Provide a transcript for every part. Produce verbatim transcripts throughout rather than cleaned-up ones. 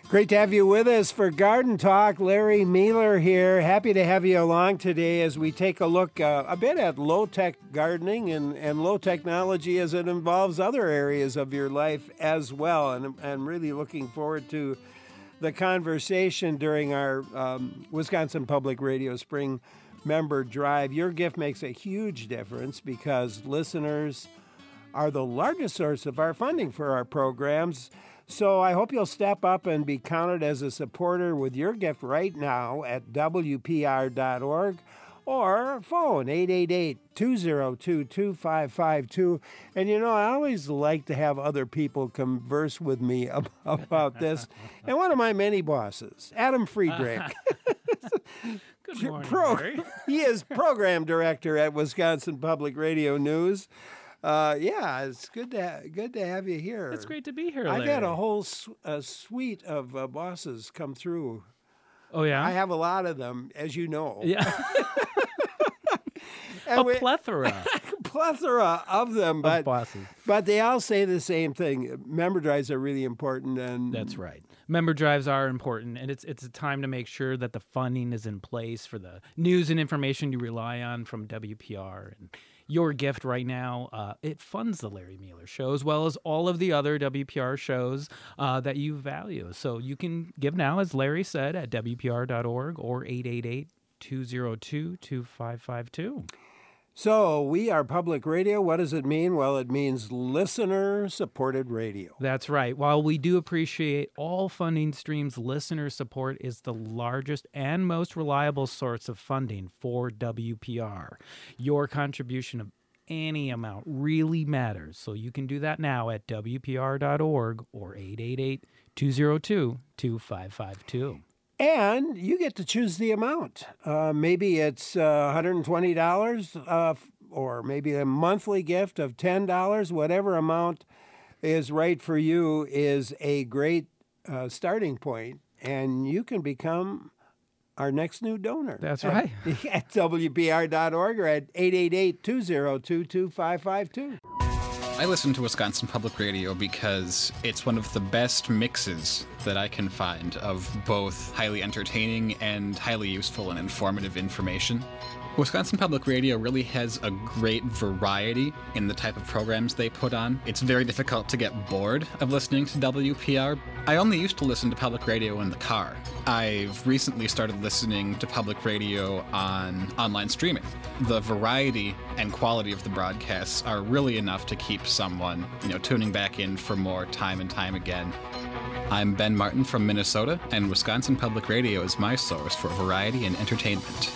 Great to have you with us for Garden Talk. Larry Mueller here. Happy to have you along today as we take a look uh, a bit at low-tech gardening and, and low technology as it involves other areas of your life as well. And I'm really looking forward to the conversation during our um, Wisconsin Public Radio Spring Member Drive. Your gift makes a huge difference because listeners are the largest source of our funding for our programs. So I hope you'll step up and be counted as a supporter with your gift right now at W P R dot org or phone eight eight eight, two zero two, two five five two. And you know, I always like to have other people converse with me about this. And one of my many bosses, Adam Friedrich. Good morning, Pro- Larry. He is program director at Wisconsin Public Radio News. Uh, yeah, it's good to ha- good to have you here. It's great to be here, Larry. I've had a whole su- a suite of uh, bosses come through. Oh, yeah? I have a lot of them, as you know. Yeah. And a we- plethora plethora of them, but of bosses. but they all say the same thing. Member drives are really important, and That's right. Member drives are important, and it's it's a time to make sure that the funding is in place for the news and information you rely on from W P R. And your gift right now, uh, it funds the Larry Mueller Show, as well as all of the other W P R shows uh, that you value. So you can give now, as Larry said, at W P R dot org or eight eight eight, two zero two, two five five two. So we are public radio. What does it mean? Well, it means listener-supported radio. That's right. While we do appreciate all funding streams, listener support is the largest and most reliable source of funding for W P R. Your contribution of any amount really matters, so you can do that now at W P R dot org or eight eight eight, two zero two, two five five two. And you get to choose the amount. Uh, maybe it's uh, one hundred twenty dollars uh, or maybe a monthly gift of ten dollars. Whatever amount is right for you is a great uh, starting point, and you can become our next new donor. That's at, right. At W P R dot org or at eight eight eight, two zero two, two five five two. I listen to Wisconsin Public Radio because it's one of the best mixes that I can find of both highly entertaining and highly useful and informative information. Wisconsin Public Radio really has a great variety in the type of programs they put on. It's very difficult to get bored of listening to W P R. I only used to listen to public radio in the car. I've recently started listening to public radio on online streaming. The variety and quality of the broadcasts are really enough to keep someone, you know, tuning back in for more time and time again. I'm Ben Martin from Minnesota, and Wisconsin Public Radio is my source for variety and entertainment.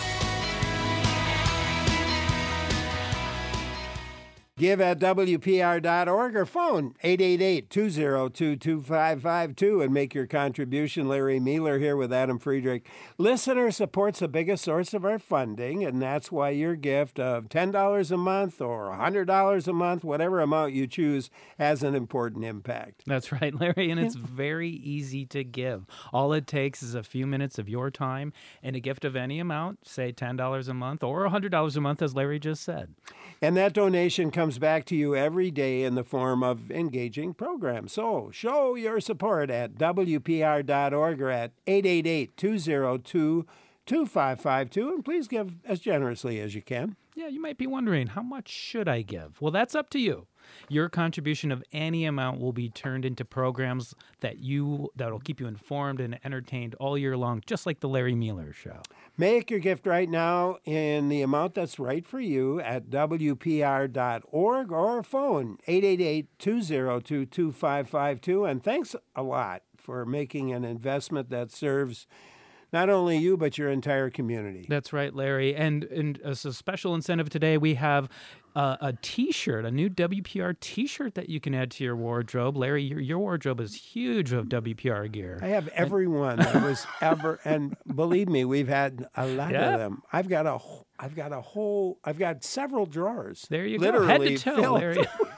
Give at W P R dot org or phone eight eight eight, two zero two, two five five two and make your contribution. Larry Mueller here with Adam Friedrich. Listener support's the biggest source of our funding, and that's why your gift of ten dollars a month or one hundred dollars a month, whatever amount you choose, has an important impact. That's right, Larry, and it's very easy to give. All it takes is a few minutes of your time and a gift of any amount, say ten dollars a month or one hundred dollars a month, as Larry just said. And that donation comes back to you every day in the form of engaging programs. So show your support at W P R dot org or at eight eight eight, two zero two, two five five two, and please give as generously as you can. Yeah, you might be wondering, how much should I give? Well, that's up to you. Your contribution of any amount will be turned into programs that you that'll keep you informed and entertained all year long, just like the Larry Mueller Show. Make your gift right now in the amount that's right for you at W P R dot org or phone eight eight eight, two zero two, two five five two. And thanks a lot for making an investment that serves not only you, but your entire community. That's right, Larry. And, and as a special incentive today, we have uh, a T-shirt, a new W P R T-shirt that you can add to your wardrobe. Larry, your, your wardrobe is huge of W P R gear. I have every one that was ever, and believe me, we've had a lot Yeah. of them. I've got a, wh- I've got a whole, I've got several drawers. There you go, literally head to toe, filled Larry.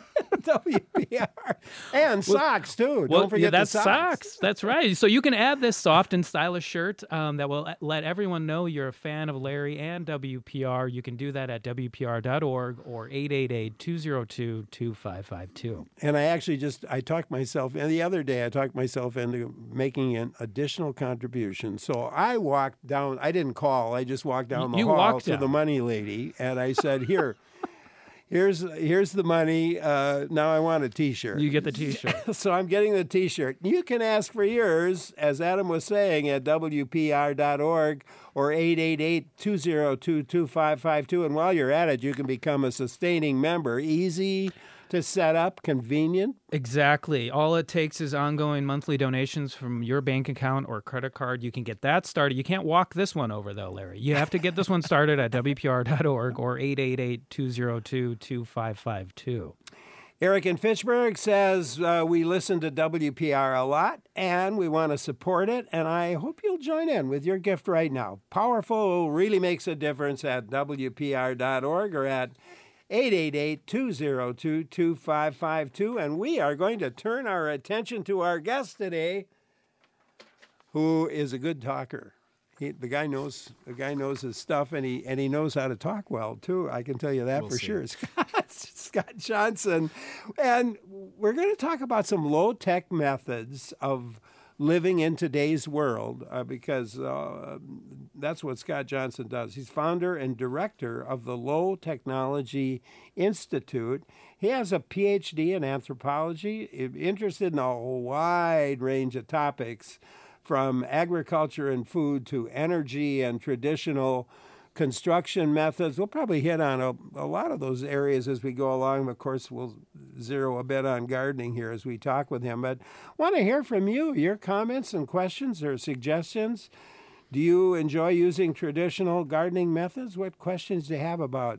W P R. And socks, too. Well, Don't forget yeah, that's the socks. socks. That's right. So you can add this soft and stylish shirt um, that will let everyone know you're a fan of Larry and W P R. You can do that at W P R dot org or eight eight eight, two oh two, two five five two. And I actually just, I talked myself, and the other day I talked myself into making an additional contribution. So I walked down, I didn't call, I just walked down the You hall walked to down. the money lady, and I said, here, here's here's the money. Uh, now I want a T-shirt. You get the T-shirt. So I'm getting the T-shirt. You can ask for yours, as Adam was saying, at W P R dot org or eight eight eight, two oh two, two five five two. And while you're at it, you can become a sustaining member. Easy to set up, convenient. Exactly. All it takes is ongoing monthly donations from your bank account or credit card. You can get that started. You can't walk this one over, though, Larry. You have to get this one started at W P R dot org or eight eight eight, two oh two, two five five two. Eric in Fitchburg says, uh, we listen to W P R a lot, and we want to support it, and I hope you'll join in with your gift right now. Powerful really makes a difference at W P R dot org or at eight eight eight, two oh two, two five five two. And we are going to turn our attention to our guest today, who is a good talker. He, the guy knows the guy knows his stuff, and he and he knows how to talk well too. I can tell you that We'll for see. sure. Scott, Scott Johnson, and we're going to talk about some low tech methods of living in today's world, uh, because uh, that's what Scott Johnson does. He's founder and director of the Low Technology Institute. He has a P H D in anthropology, interested in a wide range of topics, from agriculture and food to energy and traditional construction methods. We'll probably hit on a, a lot of those areas as we go along. Of course, we'll zero a bit on gardening here as we talk with him. But want to hear from you, your comments and questions or suggestions. Do you enjoy using traditional gardening methods? What questions do you have about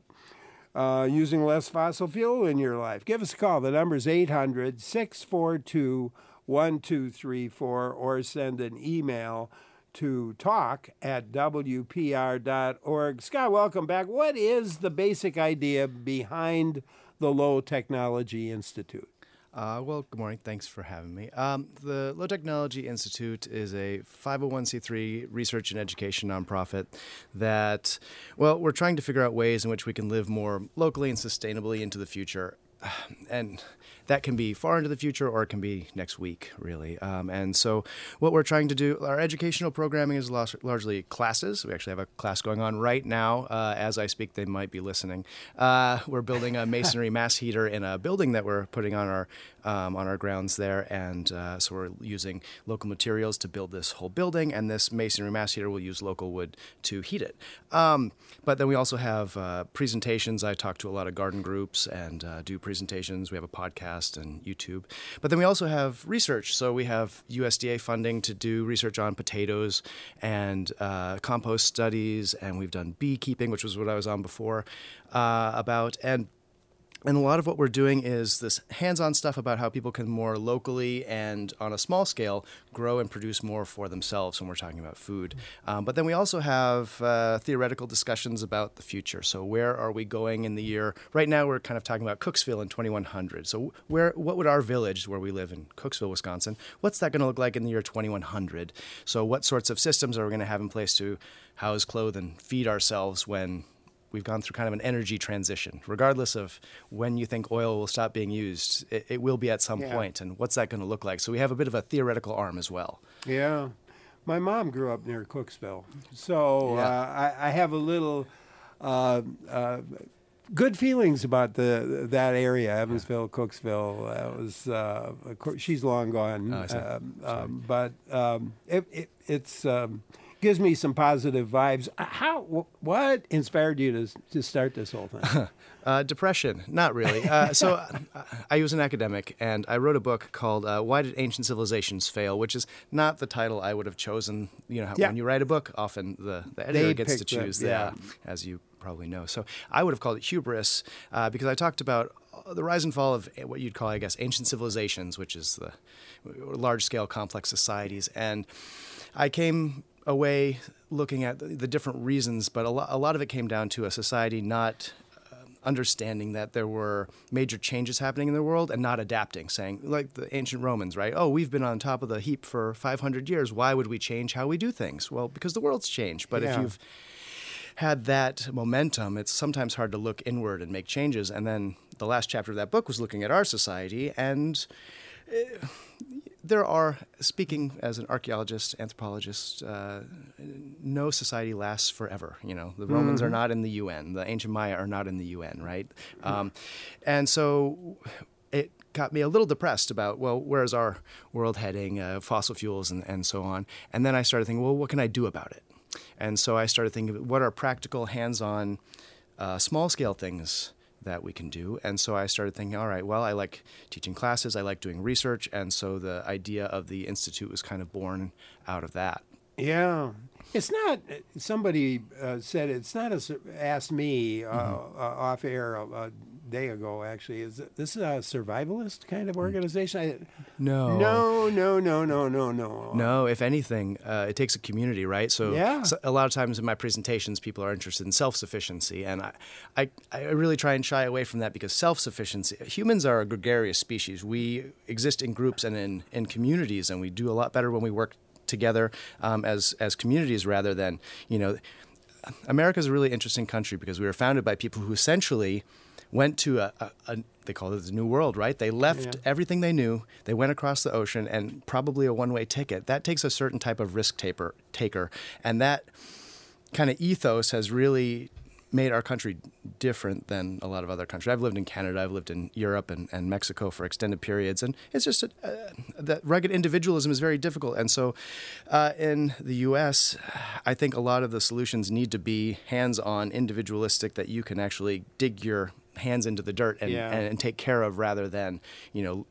uh, using less fossil fuel in your life? Give us a call. The number is eight hundred, six four two, one two three four, or send an email to talk at W P R dot org. Scott, welcome back. What is the basic idea behind the Low Technology Institute? Uh, well, good morning. Thanks for having me. Um, the Low Technology Institute is a five oh one c three research and education nonprofit that, well, we're trying to figure out ways in which we can live more locally and sustainably into the future. And that can be far into the future, or it can be next week, really. Um, and so what we're trying to do, our educational programming is lar- largely classes. We actually have a class going on right now. Uh, as I speak, they might be listening. Uh, we're building a masonry mass heater in a building that we're putting on our um, on our grounds there. And uh, so we're using local materials to build this whole building, and this masonry mass heater will use local wood to heat it. Um, but then we also have uh, presentations. I talk to a lot of garden groups and uh, do presentations. We have a podcast and YouTube. But then we also have research. So we have U S D A funding to do research on potatoes and uh, compost studies, and we've done beekeeping, which was what I was on before, uh, about. And And a lot of what we're doing is this hands-on stuff about how people can more locally and on a small scale grow and produce more for themselves when we're talking about food. Um, but then we also have uh, theoretical discussions about the future. So where are we going in the year? Right now we're kind of talking about Cooksville in twenty-one hundred. So where, what would our village, where we live in Cooksville, Wisconsin, what's that going to look like in the year twenty-one hundred? So what sorts of systems are we going to have in place to house, clothe, and feed ourselves when we've gone through kind of an energy transition? Regardless of when you think oil will stop being used, it, it will be at some Yeah. point. And what's that going to look like? So we have a bit of a theoretical arm as well. Yeah. My mom grew up near Cooksville. So Yeah. uh, I, I have a little uh, uh, good feelings about the that area, Evansville, Cooksville. That was, uh, of course, she's long gone. Oh, I see. um, um, but um, it, it, it's... Um, gives me some positive vibes. How? Wh- what inspired you to to start this whole thing? Uh, depression, not really. Uh, so uh, I was an academic, and I wrote a book called uh, Why Did Ancient Civilizations Fail?, which is not the title I would have chosen. You know, how, Yeah. when you write a book, often the, the editor They gets to pick the- choose yeah. that, as you probably know. So I would have called it hubris uh, because I talked about the rise and fall of what you'd call, I guess, ancient civilizations, which is the large-scale complex societies. And I came away looking at the, the different reasons, but a, lo- a lot of it came down to a society not uh, understanding that there were major changes happening in the world and not adapting, saying, like the ancient Romans, right? Oh, we've been on top of the heap for five hundred years. Why would we change how we do things? Well, because the world's changed. But Yeah. if you've had that momentum, it's sometimes hard to look inward and make changes. And then the last chapter of that book was looking at our society, and uh, there are, speaking as an archaeologist, anthropologist, uh, no society lasts forever. You know, the Romans Mm-hmm. are not in the U N, the ancient Maya are not in the U N, right? Um, and so it got me a little depressed about, well, where's our world heading, uh, fossil fuels and, and so on. And then I started thinking, well, what can I do about it? And so I started thinking, what are practical, hands-on, uh, small-scale things that we can do? And so I started thinking, all right, well, I like teaching classes, I like doing research, and so the idea of the Institute was kind of born out of that. Yeah. It's not, somebody uh, said, it's not, a, sur- asked me uh, Mm-hmm. uh, off air a, a day ago, actually, is it- this is a survivalist kind of organization? I, No. no, no, no, no, no, no. No, if anything, uh, it takes a community, right? So, Yeah. so a lot of times in my presentations, people are interested in self-sufficiency, and I, I, I really try and shy away from that because self-sufficiency, humans are a gregarious species. We exist in groups and in, in communities, and we do a lot better when we work together um, as as communities rather than, you know, America is a really interesting country because we were founded by people who essentially went to a, a, a they called it the New World, right? They left Yeah. everything they knew. They went across the ocean and probably a one-way ticket. That takes a certain type of risk taker, taker. And that kind of ethos has really made our country different than a lot of other countries. I've lived in Canada, I've lived in Europe and, and Mexico for extended periods, and it's just a, uh, that rugged individualism is very difficult. And so uh, in the U S, I think a lot of the solutions need to be hands-on, individualistic, that you can actually dig your hands into the dirt and, Yeah. and, and take care of rather than, you know,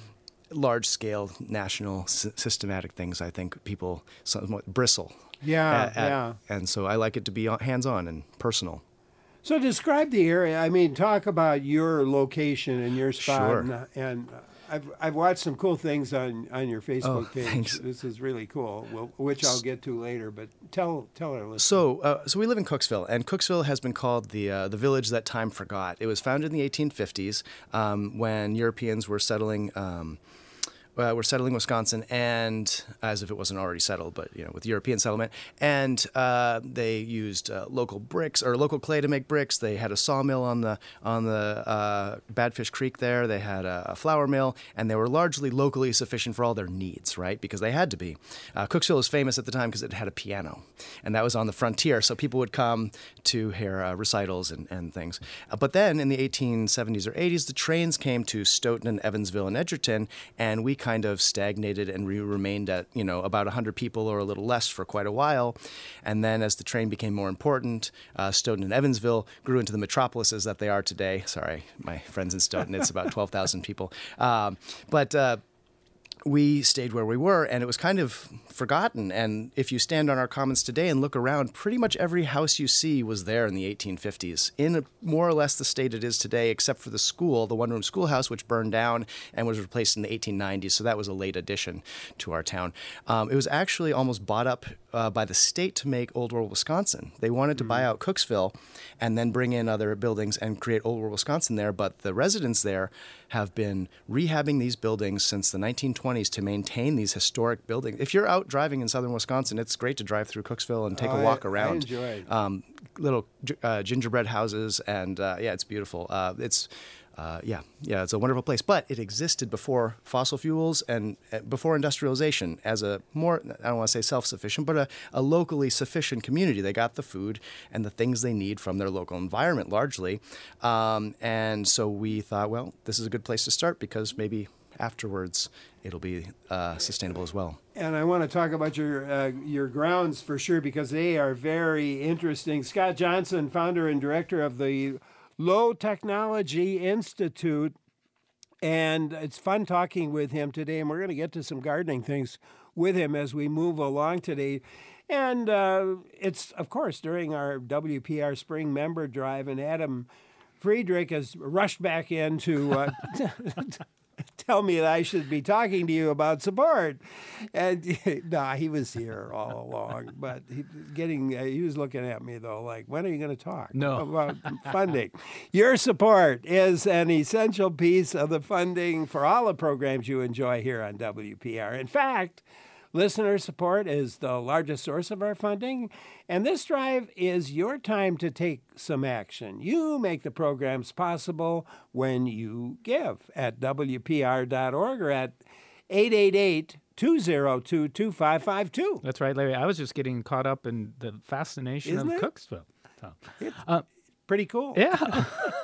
large-scale, national, s- systematic things. I think people somewhat bristle. Yeah, at- at- yeah. And so I like it to be hands-on and personal. So describe the area. I mean, talk about your location and your spot. Sure. And, and I've I've watched some cool things on, on your Facebook Oh, page. thanks. This is really cool, well, which I'll get to later. But tell tell our listeners. So, uh, so we live in Cooksville, and Cooksville has been called the uh, the village that time forgot. It was founded in the eighteen fifties um, when Europeans were settling. Um, Uh, we're settling Wisconsin, and as if it wasn't already settled, but you know, with European settlement, and uh, they used uh, local bricks or local clay to make bricks. They had a sawmill on the on the uh, Badfish Creek there. They had a, a flour mill, and they were largely locally sufficient for all their needs, right? Because they had to be. Uh, Cooksville was famous at the time because it had a piano, and that was on the frontier, so people would come to hear uh, recitals and, and things. Uh, but then in the eighteen seventies or eighties, the trains came to Stoughton and Evansville and Edgerton, and we kind of stagnated and we remained at, you know, about one hundred people or a little less for quite a while. And then as the train became more important, uh, Stoughton and Evansville grew into the metropolises that they are today. Sorry, my friends in Stoughton, it's about twelve thousand people. Um, but uh, we stayed where we were, and it was kind of forgotten. And if you stand on our commons today and look around, pretty much every house you see was there in the eighteen fifties, in a, more or less the state it is today, except for the school, the one-room schoolhouse, which burned down and was replaced in the eighteen nineties. So that was a late addition to our town. Um, it was actually almost bought up uh, by the state to make Old World Wisconsin. They wanted to buy out Cooksville and then bring in other buildings and create Old World Wisconsin there, but the residents there have been rehabbing these buildings since the nineteen twenties to maintain these historic buildings. If you're out driving in southern Wisconsin, it's great to drive through Cooksville and take Oh, a walk I- I around. enjoy it. Um, little uh, gingerbread houses, and uh, yeah, it's beautiful. Uh, it's uh, yeah, yeah, it's a wonderful place. But it existed before fossil fuels and uh, before industrialization as a more, I don't want to say self-sufficient, but a, a locally sufficient community. They got the food and the things they need from their local environment largely. Um, and so we thought, well, this is a good place to start because maybe afterwards it'll be uh, sustainable as well. And I want to talk about your uh, your grounds for sure because they are very interesting. Scott Johnson, founder and director of the Low Technology Institute, and it's fun talking with him today. And we're going to get to some gardening things with him as we move along today. And uh, it's, of course, during our W P R Spring Member Drive, and Adam Friedrich has rushed back in to uh, tell me that I should be talking to you about support. And nah, he was here all along, but he, getting uh, he was looking at me though, like, when are you going to talk No. about funding? Your support is an essential piece of the funding for all the programs you enjoy here on W P R. In fact, listener support is the largest source of our funding, and this drive is your time to take some action. You make the programs possible when you give at W P R dot org or at eight eight eight, two zero two, two five five two. That's right, Larry. I was just getting caught up in the fascination Isn't of it? Cooksville. So, It's uh, pretty cool. yeah.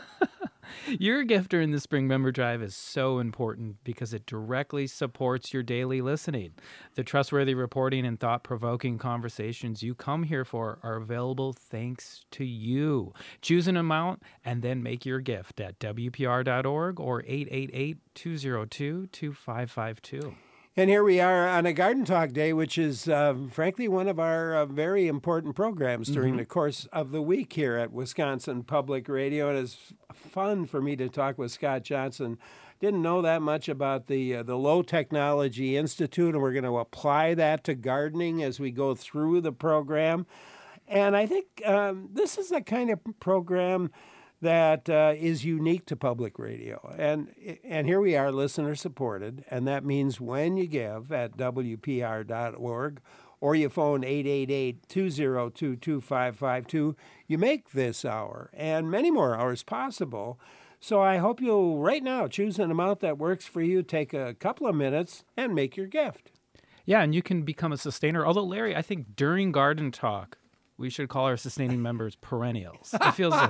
Your gift during the Spring Member Drive is so important because it directly supports your daily listening. The trustworthy reporting and thought-provoking conversations you come here for are available thanks to you. Choose an amount and then make your gift at W P R dot org or eight eight eight, two zero two, two five five two. And here we are on a Garden Talk Day, which is, uh, frankly, one of our uh, very important programs during Mm-hmm. the course of the week here at Wisconsin Public Radio. It is fun for me to talk with Scott Johnson. Didn't know that much about the uh, the Low Technology Institute, and we're going to apply that to gardening as we go through the program. And I think um, this is the kind of program that uh, is unique to public radio. And and here we are, listener supported, and that means when you give at W P R dot org or you phone eight eight eight, two zero two, two five five two, you make this hour and many more hours possible. So I hope you'll right now choose an amount that works for you, take a couple of minutes, and make your gift. Yeah, and you can become a sustainer. Although, Larry, I think during Garden Talk, we should call our sustaining members perennials. It feels like,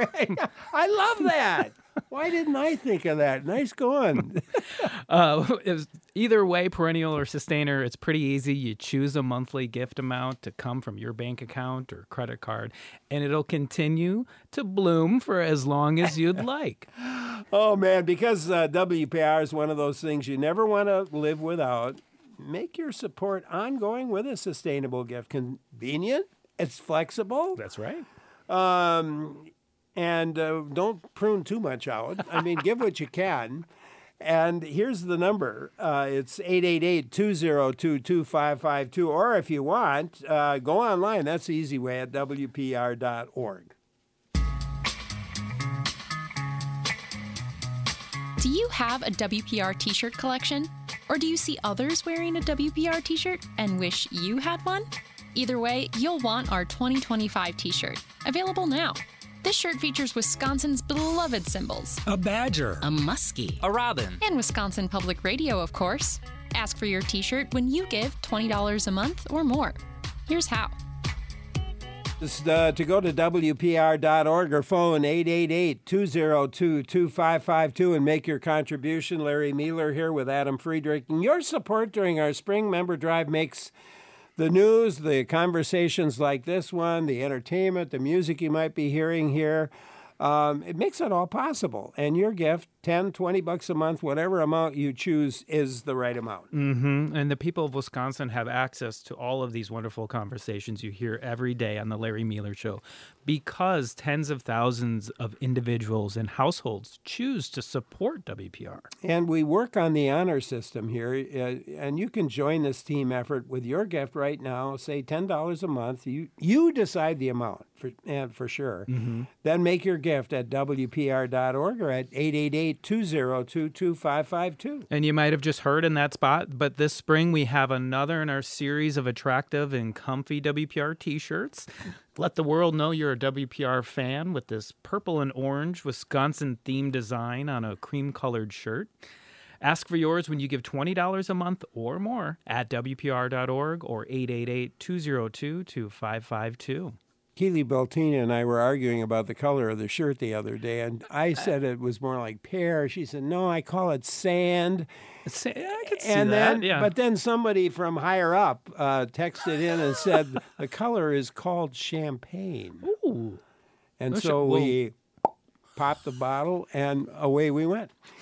I love that. Why didn't I think of that? Nice going. uh, it was either way, perennial or sustainer, it's pretty easy. You choose a monthly gift amount to come from your bank account or credit card, and it'll continue to bloom for as long as you'd like. Oh, man, because uh, W P R is one of those things you never want to live without, make your support ongoing with a sustainable gift. Convenient. It's flexible. That's right. Um, and uh, don't prune too much out. I mean, give what you can. And here's the number. Uh, it's eight eight eight, two zero two, two five five two. Or if you want, uh, go online. That's the easy way at W P R dot org. Do you have a W P R t-shirt collection? Or do you see others wearing a W P R t-shirt and wish you had one? Either way, you'll want our twenty twenty-five t-shirt, available now. This shirt features Wisconsin's beloved symbols, A badger. A muskie. A robin. and Wisconsin Public Radio, of course. Ask for your t-shirt when you give twenty dollars a month or more. Here's how. Just, uh, to go to W P R dot org or phone eight eight eight, two zero two, two five five two and make your contribution. Larry Mealer here with Adam Friedrich. And your support during our Spring Member Drive makes the news, the conversations like this one, the entertainment, the music you might be hearing here, um, it makes it all possible. And your gift, ten, twenty bucks a month, whatever amount you choose, is the right amount. Mm-hmm. And the people of Wisconsin have access to all of these wonderful conversations you hear every day on the Larry Mealer Show because tens of thousands of individuals and households choose to support W P R. And we work on the honor system here, uh, and you can join this team effort with your gift right now. Say ten dollars a month. You you decide the amount for and for sure. Mm-hmm. Then make your gift at W P R dot org or at eight eight eight, two zero two, two five five two. And you might have just heard in that spot, but this spring we have another in our series of attractive and comfy W P R t-shirts. Let the world know you're a W P R fan with this purple and orange Wisconsin-themed design on a cream-colored shirt. Ask for yours when you give twenty dollars a month or more at W P R dot org or eight eight eight, two zero two, two five five two. Keely Beltina and I were arguing about the color of the shirt the other day, and I said it was more like pear. She said, no, I call it sand. Say, I could see and that. then, yeah. But then somebody from higher up uh, texted in and said the color is called champagne. Ooh. And No, so well- we popped the bottle, and away we went.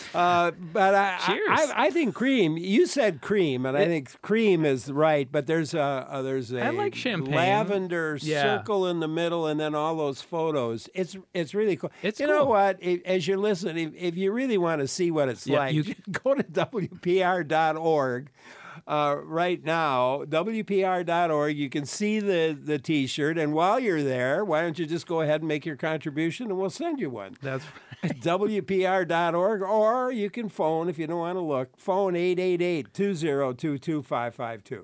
Uh, but I, Cheers. I, I think cream. You said cream, and I think cream is right. But there's a, a there's a I like champagne. lavender Yeah. circle in the middle, and then all those photos. It's it's really cool. It's you know cool. what? If, as you're listening, if, if you really want to see what it's Yeah, like, you- just go to W P R dot org. Uh, right now, W P R dot org, you can see the, the T-shirt. And while you're there, why don't you just go ahead and make your contribution, and we'll send you one. That's W P R dot org, or you can phone if you don't want to look. Phone eight eight eight, two zero two, two five five two.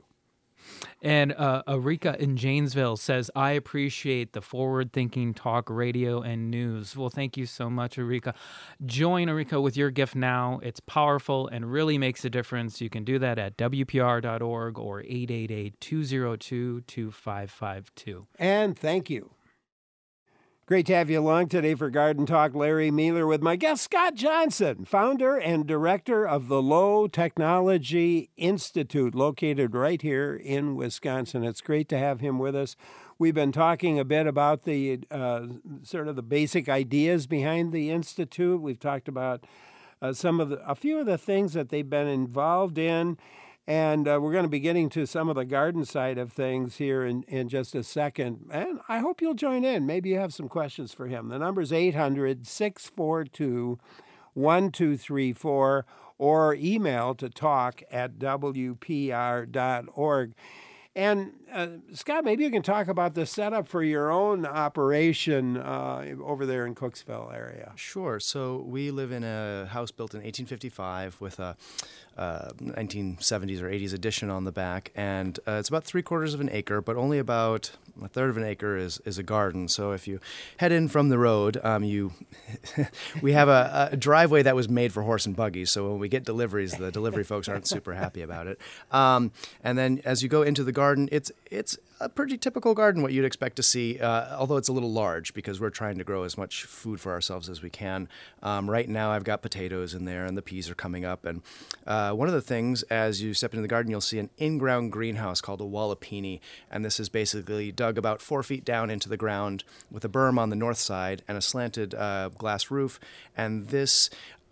And uh, Arika in Janesville says, I appreciate the forward-thinking talk radio and news. Well, thank you so much, Arika. Join Arika with your gift now. It's powerful and really makes a difference. You can do that at W P R dot org or eight eight eight, two zero two, two five five two. And thank you. Great to have you along today for Garden Talk. Larry Mealer with my guest, Scott Johnson, founder and director of the Low Technology Institute, located right here in Wisconsin. It's great to have him with us. We've been talking a bit about the uh, sort of the basic ideas behind the Institute. We've talked about uh, some of the, a few of the things that they've been involved in. And uh, we're going to be getting to some of the garden side of things here in, in just a second. And I hope you'll join in. Maybe you have some questions for him. The number is eight hundred, six four two, one two three four or email to talk at W P R dot org. And uh, Scott, maybe you can talk about the setup for your own operation uh, over there in Cooksville area. Sure. So we live in a house built in eighteen fifty-five with a uh, nineteen seventies or eighties addition on the back, and uh, it's about three quarters of an acre, but only about a third of an acre is, is a garden. So if you head in from the road, um, you we have a, a driveway that was made for horse and buggies. So when we get deliveries, the delivery folks aren't super happy about it. Um, and then as you go into the garden, it's it's a pretty typical garden, what you'd expect to see, uh, although it's a little large because we're trying to grow as much food for ourselves as we can. Um, right now I've got potatoes in there and the peas are coming up. And uh, one of the things, as you step into the garden, you'll see an in-ground greenhouse called a Wallapini. And this is basically dug about four feet down into the ground with a berm on the north side and a slanted uh, glass roof. And this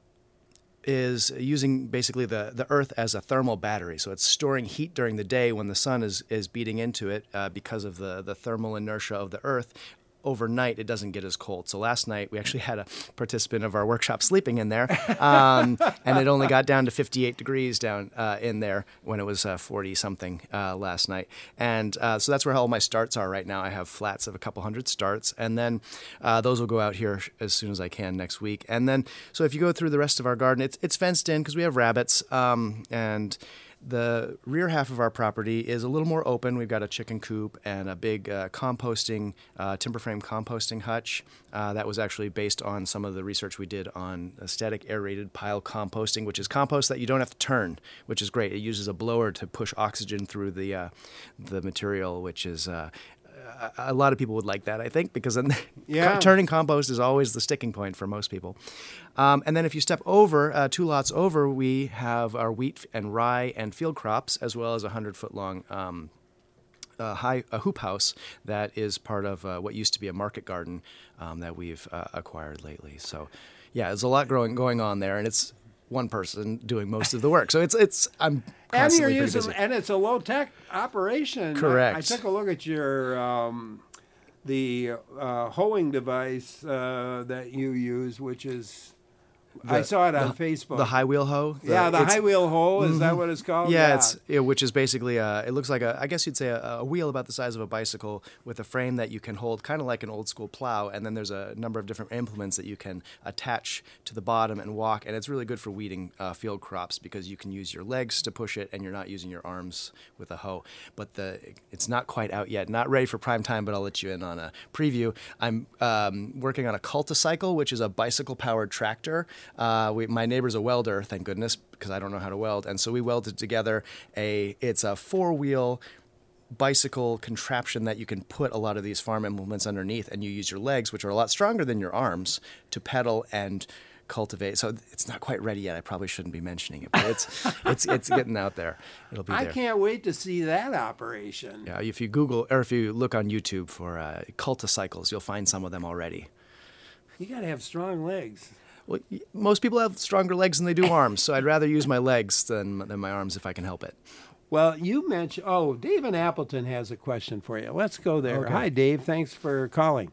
is using basically the, the earth as a thermal battery. So it's storing heat during the day when the sun is, is beating into it uh, because of the, the thermal inertia of the earth. Overnight, it doesn't get as cold. So last night, we actually had a participant of our workshop sleeping in there, um, and it only got down to fifty-eight degrees down uh, in there when it was uh, forty-something uh, last night. And uh, so that's where all my starts are right now. I have flats of a couple hundred starts, and then uh, those will go out here as soon as I can next week. And then, so if you go through the rest of our garden, it's, it's fenced in because we have rabbits, um, and the rear half of our property is a little more open. We've got a chicken coop and a big uh, composting, uh, timber frame composting hutch. Uh, that was actually based on some of the research we did on static aerated pile composting, which is compost that you don't have to turn, which is great. It uses a blower to push oxygen through the uh, the material, which is uh, a lot of people would like that, I think, because then Yeah. turning compost is always the sticking point for most people. Um, and then if you step over, uh, two lots over, we have our wheat and rye and field crops, as well as a hundred-foot-long um, uh, high a hoop house that is part of uh, what used to be a market garden um, that we've uh, acquired lately. So, yeah, there's a lot growing going on there, and it's one person doing most of the work. So it's it's I'm And constantly you're pretty using, busy. and it's a low tech operation. Correct. I, I took a look at your um, the uh, hoeing device uh, that you use, which is I The- saw it on Facebook. The high wheel hoe. The- yeah, the it's- high wheel hoe. Is that what it's called? Yeah, it's it, which is basically a, it looks like a I guess you'd say a, a wheel about the size of a bicycle with a frame that you can hold, kind of like an old school plow, and then there's a number of different implements that you can attach to the bottom and walk, and it's really good for weeding uh, field crops because you can use your legs to push it, and you're not using your arms with a hoe. But the it's not quite out yet, not ready for prime time, but I'll let you in on a preview. I'm um, working on a Culticycle, which is a bicycle powered tractor. Uh, we, my neighbor's a welder, thank goodness, because I don't know how to weld. And so we welded together a, it's a four-wheel bicycle contraption that you can put a lot of these farm implements underneath, and you use your legs, which are a lot stronger than your arms, to pedal and cultivate. So it's not quite ready yet. I probably shouldn't be mentioning it, but it's it's it's getting out there. It'll be I there. can't wait to see that operation. Yeah, if you Google or if you look on YouTube for uh, Culticycles, you'll find some of them already. You got to have strong legs. Well, y- most people have stronger legs than they do arms, so I'd rather use my legs than, than my arms if I can help it. Well, you mentioned, oh, Dave in Appleton has a question for you. Let's go there. Okay. Hi, Dave. Thanks for calling.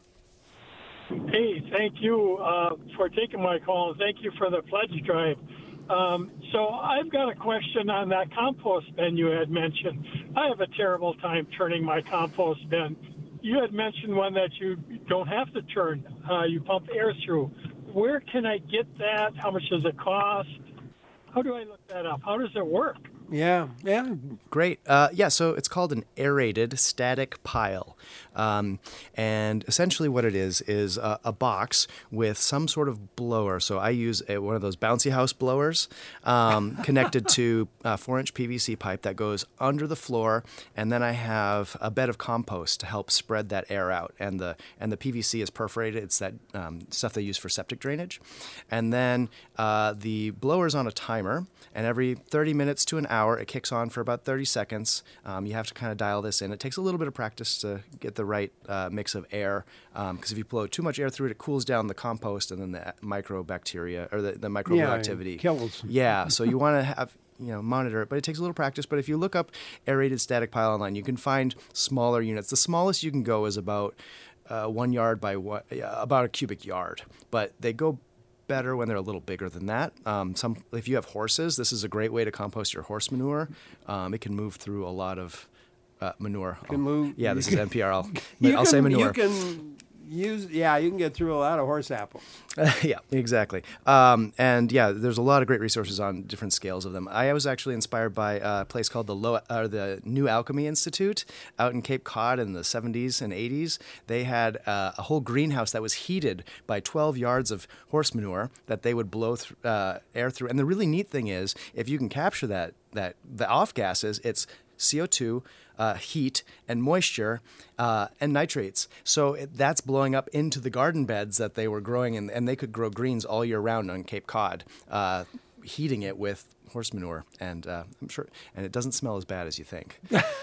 Hey, thank you uh, for taking my call, and thank you for the pledge drive. Um, so I've got a question on that compost bin you had mentioned. I have a terrible time turning my compost bin. You had mentioned one that you don't have to turn. Uh, you pump air through. Where can I get that? How much does it cost? How do I look that up? How does it work? Yeah, yeah. Great. Uh, yeah, so it's called an aerated static pile. Um, and essentially what it is is a, a box with some sort of blower. So I use a, one of those bouncy house blowers um, connected to a four-inch P V C pipe that goes under the floor, and then I have a bed of compost to help spread that air out. And the and the P V C is perforated. It's that um, stuff they use for septic drainage. And then uh, the blower's on a timer, and every thirty minutes to an hour, it kicks on for about thirty seconds. Um, you have to kind of dial this in. It takes a little bit of practice to get the right uh, mix of air, because um, if you blow too much air through it, it cools down the compost, and then the microbacteria or the, the microbial Yeah, activity kills. Yeah, so you want to have you know monitor it, but it takes a little practice. But if you look up aerated static pile online, you can find smaller units. The smallest you can go is about uh, one yard by one, uh, about a cubic yard, but they go better when they're a little bigger than that. Um, some, if you have horses, this is a great way to compost your horse manure. Um, it can move through a lot of uh, manure. Can move- Yeah, this you is can- N P R. I'll, You I'll can, say manure. You can use, yeah, you can get through a lot of horse apples. Yeah, exactly. Um, and yeah, there's a lot of great resources on different scales of them. I was actually inspired by a place called the Low, uh, the New Alchemy Institute out in Cape Cod in the seventies and eighties. They had uh, a whole greenhouse that was heated by twelve yards of horse manure that they would blow th- uh, air through. And the really neat thing is, if you can capture that, that the off gases, it's C O two, uh, heat, and moisture, uh, and nitrates. So it, that's blowing up into the garden beds that they were growing in, and they could grow greens all year round on Cape Cod, uh, heating it with horse manure. And uh, I'm sure, and it doesn't smell as bad as you think.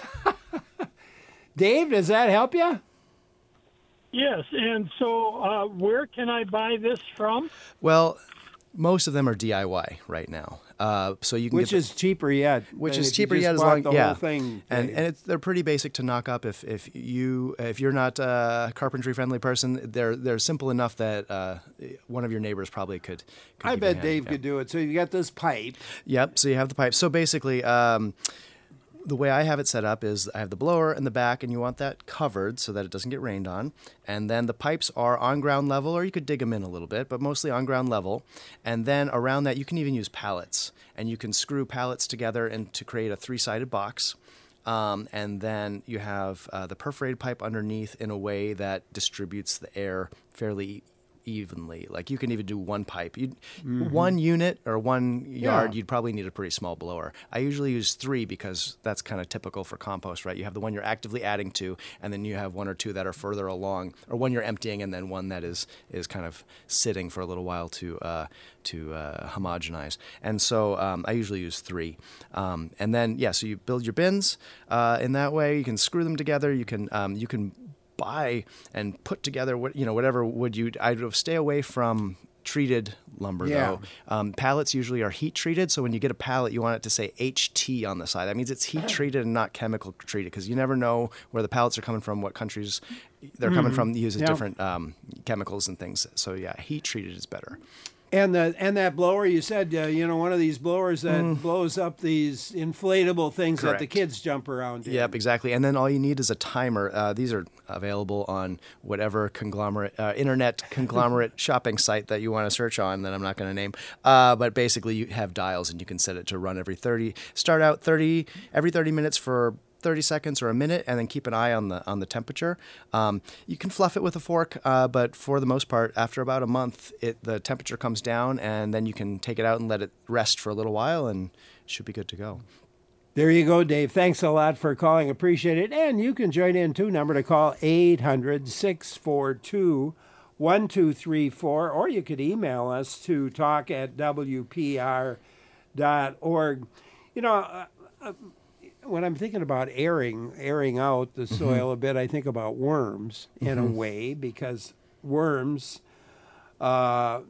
Dave, does that help you? Yes, and so uh, where can I buy this from? Well, most of them are D I Y right now. Uh, so you can Which get is cheaper yet. which than is if you cheaper just yet as bought long the yeah whole thing. and Dave. and it's, they're pretty basic to knock up if if you if you're not a carpentry friendly person. They're they're simple enough that uh, one of your neighbors probably could, could I give you a bet hand. Dave Yeah. could do it. So you got this pipe. Yep. So you have the pipe. So basically, um, the way I have it set up is I have the blower in the back, and you want that covered so that it doesn't get rained on. And then the pipes are on ground level, or you could dig them in a little bit, but mostly on ground level. And then around that, you can even use pallets, and you can screw pallets together and to create a three-sided box. Um, and then you have uh, the perforated pipe underneath in a way that distributes the air fairly evenly. Like you can even do one pipe. You'd, Mm-hmm. One unit or one yard, Yeah. you'd probably need a pretty small blower. I usually use three because that's kind of typical for compost, right? You have the one you're actively adding to, and then you have one or two that are further along, or one you're emptying, and then one that is is kind of sitting for a little while to uh, to uh, homogenize. And so um, I usually use three. Um, and then yeah, so you build your bins uh, in that way. You can screw them together. You can um, you can buy and put together what you know whatever wood you I'd stay away from treated lumber Yeah. though. Um, pallets usually are heat treated, so when you get a pallet, you want it to say H T on the side. That means it's heat treated and not chemical treated, because you never know where the pallets are coming from, what countries they're coming from. Uses Yeah. different um, chemicals and things. So yeah, heat treated is better. And the and that blower, you said, uh, you know, one of these blowers that blows up these inflatable things that the Correct. kids jump around in. Yep, exactly. And then all you need is a timer. Uh, these are available on whatever conglomerate, uh, internet conglomerate shopping site that you want to search on that I'm not going to name. Uh, but basically, you have dials, and you can set it to run every thirty. Start out thirty every thirty minutes for thirty seconds or a minute, and then keep an eye on the on the temperature. Um, you can fluff it with a fork, uh, but for the most part, after about a month, it the temperature comes down, and then you can take it out and let it rest for a little while, and it should be good to go. There you go, Dave. Thanks a lot for calling. Appreciate it. And you can join in too. Number to call eight hundred, six four two, one two three four, or you could email us to talk at w p r dot org. You know, uh, uh, when I'm thinking about airing airing out the soil a bit, I think about worms in a way, because worms uh,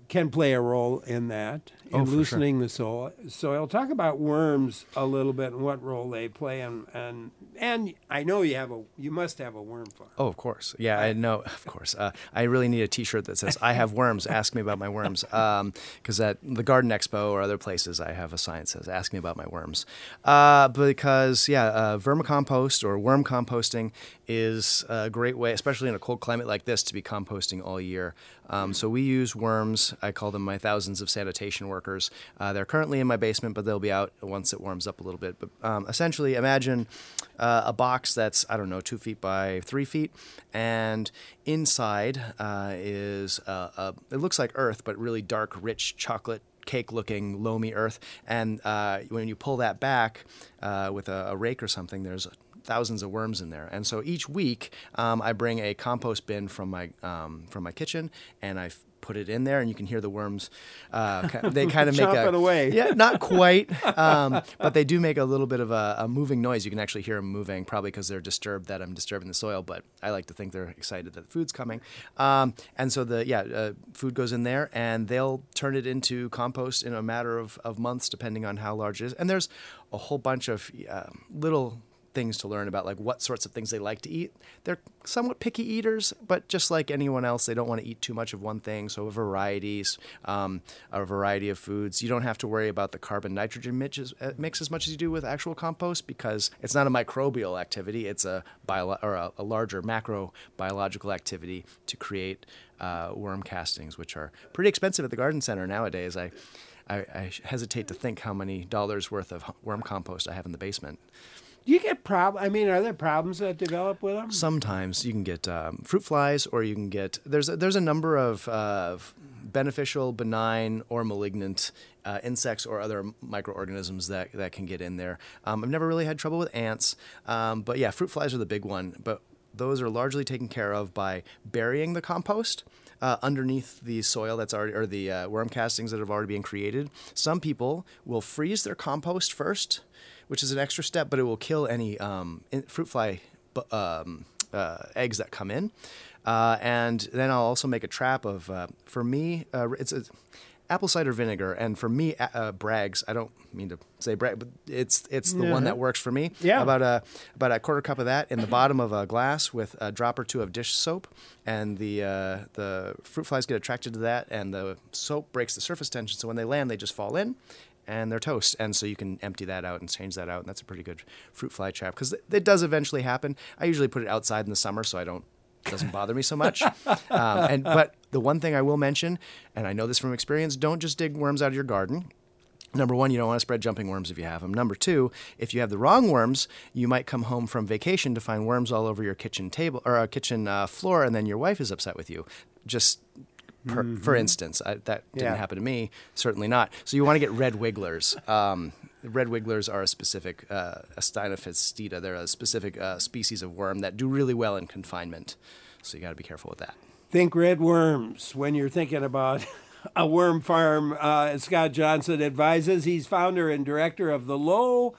can play a role in that, in Oh, for loosening sure. the soil. soil. Talk about worms a little bit and what role they play, and and and I know you have a you must have a worm farm. Oh, of course. Yeah, I know. Of course. Uh, I really need a T-shirt that says "I have worms. Ask me about my worms." Because um, at the Garden Expo or other places, I have a sign that says "Ask me about my worms." Uh, because yeah, uh, vermicompost or worm composting is a great way, especially in a cold climate like this, to be composting all year. Um, so we use worms. I call them my thousands of sanitation workers. Uh, they're currently in my basement, but they'll be out once it warms up a little bit. But um, essentially, imagine uh, a box that's, I don't know, two feet by three feet, and inside uh, is a, a, it looks like earth, but really dark, rich chocolate cake-looking, loamy earth. And uh, when you pull that back uh, with a, a rake or something, there's thousands of worms in there. And so each week, um, I bring a compost bin from my um, from my kitchen, and I f- put it in there, and you can hear the worms. Uh, they kind of make a away. Yeah, not quite, um, but they do make a little bit of a, a moving noise. You can actually hear them moving, probably because they're disturbed that I'm disturbing the soil. But I like to think they're excited that the food's coming. Um, and so the yeah, uh, food goes in there, and they'll turn it into compost in a matter of, of months, depending on how large it is. And there's a whole bunch of uh, little things to learn about, like what sorts of things they like to eat. They're somewhat picky eaters, but just like anyone else, they don't want to eat too much of one thing. So varieties, um, a variety of foods. You don't have to worry about the carbon nitrogen mix as, mix as much as you do with actual compost, because it's not a microbial activity. It's a bio or a, a larger macro biological activity to create uh, worm castings, which are pretty expensive at the garden center nowadays. I, I, I hesitate to think how many dollars worth of worm compost I have in the basement. Do you get prob? I mean, are there problems that develop with them? Sometimes you can get um, fruit flies, or you can get there's a, there's a number of uh, beneficial, benign, or malignant uh, insects or other microorganisms that that can get in there. Um, I've never really had trouble with ants, um, but yeah, fruit flies are the big one. But those are largely taken care of by burying the compost Uh, underneath the soil that's already, or the uh, worm castings that have already been created. Some people will freeze their compost first, which is an extra step, but it will kill any um, in, fruit fly um, uh, eggs that come in. Uh, and then I'll also make a trap of, uh, for me, uh, it's a apple cider vinegar, and for me, uh, Bragg's. I don't mean to say Bragg, but it's it's the yeah. one that works for me. Yeah. About a about a quarter cup of that in the bottom of a glass with a drop or two of dish soap, and the uh, the fruit flies get attracted to that, and the soap breaks the surface tension. So when they land, they just fall in, and they're toast. And so you can empty that out and change that out, and that's a pretty good fruit fly trap, because it does eventually happen. I usually put it outside in the summer, so I don't. It doesn't bother me so much. Um, and but the one thing I will mention, and I know this from experience, don't just dig worms out of your garden. Number one, you don't want to spread jumping worms if you have them. Number two, if you have the wrong worms, you might come home from vacation to find worms all over your kitchen table or a kitchen uh, floor, and then your wife is upset with you. Just per, mm-hmm. for instance, I, that didn't yeah. happen to me. Certainly not. So you want to get red wigglers. Um, red wigglers are a specific uh, Astainophistida. They're a specific uh, species of worm that do really well in confinement. So you got to be careful with that. Think red worms when you're thinking about a worm farm. Uh, Scott Johnson advises. He's founder and director of the Low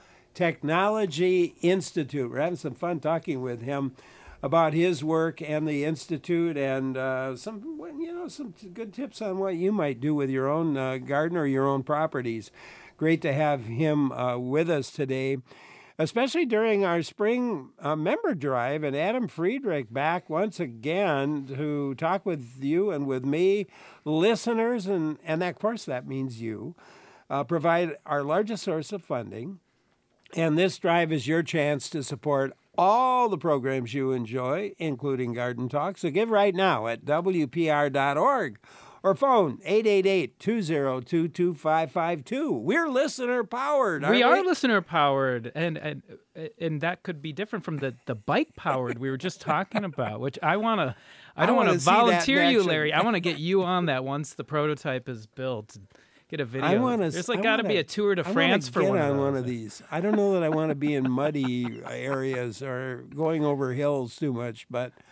Technology Institute. We're having some fun talking with him about his work and the institute, and uh, some, you know, some good tips on what you might do with your own uh, garden or your own properties. Great to have him uh, with us today, especially during our spring uh, member drive, and Adam Friedrich back once again to talk with you and with me, listeners, and, and of course that means you, uh, provide our largest source of funding. And this drive is your chance to support all the programs you enjoy, including Garden Talk. So give right now at W P R dot org. Or phone eight eight eight, two zero two, two five five two. We're listener powered. We we are listener powered, and and and that could be different from the, the bike powered we were just talking about. Which I want to, I don't want to volunteer you, Larry. I want to get you on that once the prototype is built. Get a video. I wanna, There's like got to be a tour de I France for get one on of those. one of these. I don't know that I want to be in muddy areas or going over hills too much, but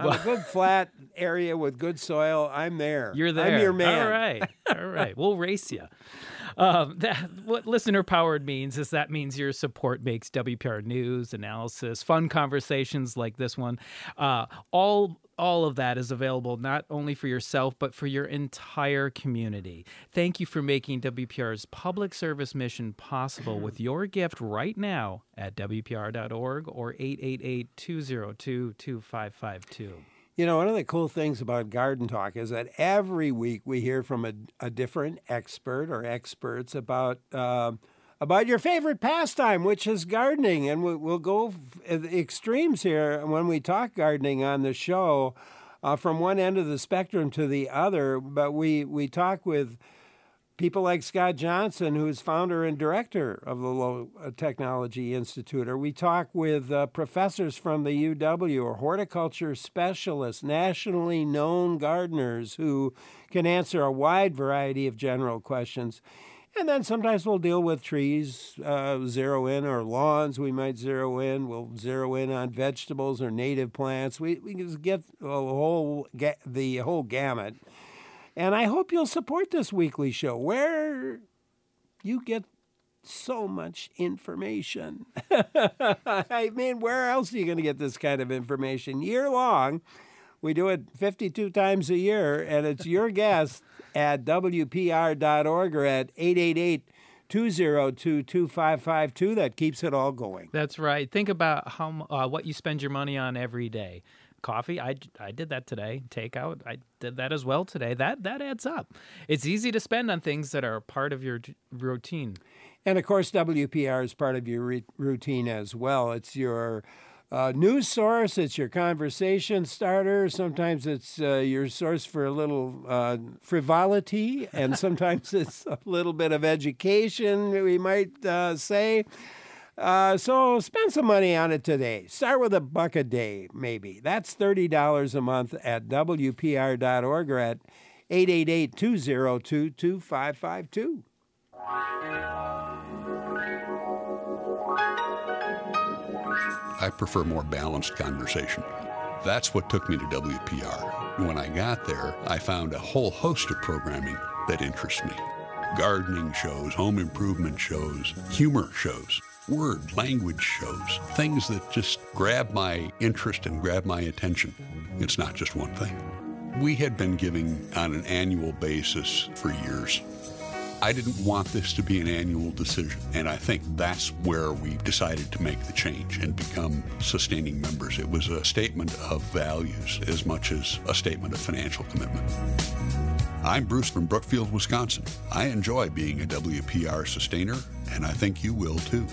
On a good flat area with good soil, I'm there. You're there. I'm your man. All right. All right. We'll race you. Um, that, what listener powered means is that means your support makes W P R news, analysis, fun conversations like this one. Uh, all all of that is available not only for yourself, but for your entire community. Thank you for making W P R's public service mission possible with your gift right now at W P R dot org or eight eight eight, two oh two, two five five two. You know, one of the cool things about Garden Talk is that every week we hear from a, a different expert or experts about uh, about your favorite pastime, which is gardening. And we, we'll go f- extremes here when we talk gardening on the show, uh, from one end of the spectrum to the other. But we, we talk with people like Scott Johnson, who's founder and director of the Low Technology Institute, or we talk with uh, professors from the U W or horticulture specialists, nationally known gardeners who can answer a wide variety of general questions. And then sometimes we'll deal with trees, uh, zero in, or lawns we might zero in. We'll zero in on vegetables or native plants. We we just get the whole, ga- the whole gamut. And I hope you'll support this weekly show where you get so much information. I mean, where else are you going to get this kind of information? Year long, we do it fifty-two times a year, and it's your guest at W P R dot org or at eight eight eight, two oh two, two five five two that keeps it all going. That's right. Think about how uh, what you spend your money on every day. Coffee, I, I did that today. Takeout, I did that as well today. That that adds up. It's easy to spend on things that are part of your t- routine. And, of course, W P R is part of your re- routine as well. It's your uh, news source. It's your conversation starter. Sometimes it's uh, your source for a little uh, frivolity, and sometimes it's a little bit of education, we might uh, say. Uh, so spend some money on it today. Start with a buck a day, maybe. That's thirty dollars a month at W P R dot org or at eight eight eight, two oh two, two five five two. I prefer more balanced conversation. That's what took me to W P R. When I got there, I found a whole host of programming that interests me. Gardening shows, home improvement shows, humor shows, word, language shows, things that just grab my interest and grab my attention. It's not just one thing. We had been giving on an annual basis for years. I didn't want this to be an annual decision, and I think that's where we decided to make the change and become sustaining members. It was a statement of values as much as a statement of financial commitment. I'm Bruce from Brookfield, Wisconsin. I enjoy being a W P R sustainer, and I think you will too.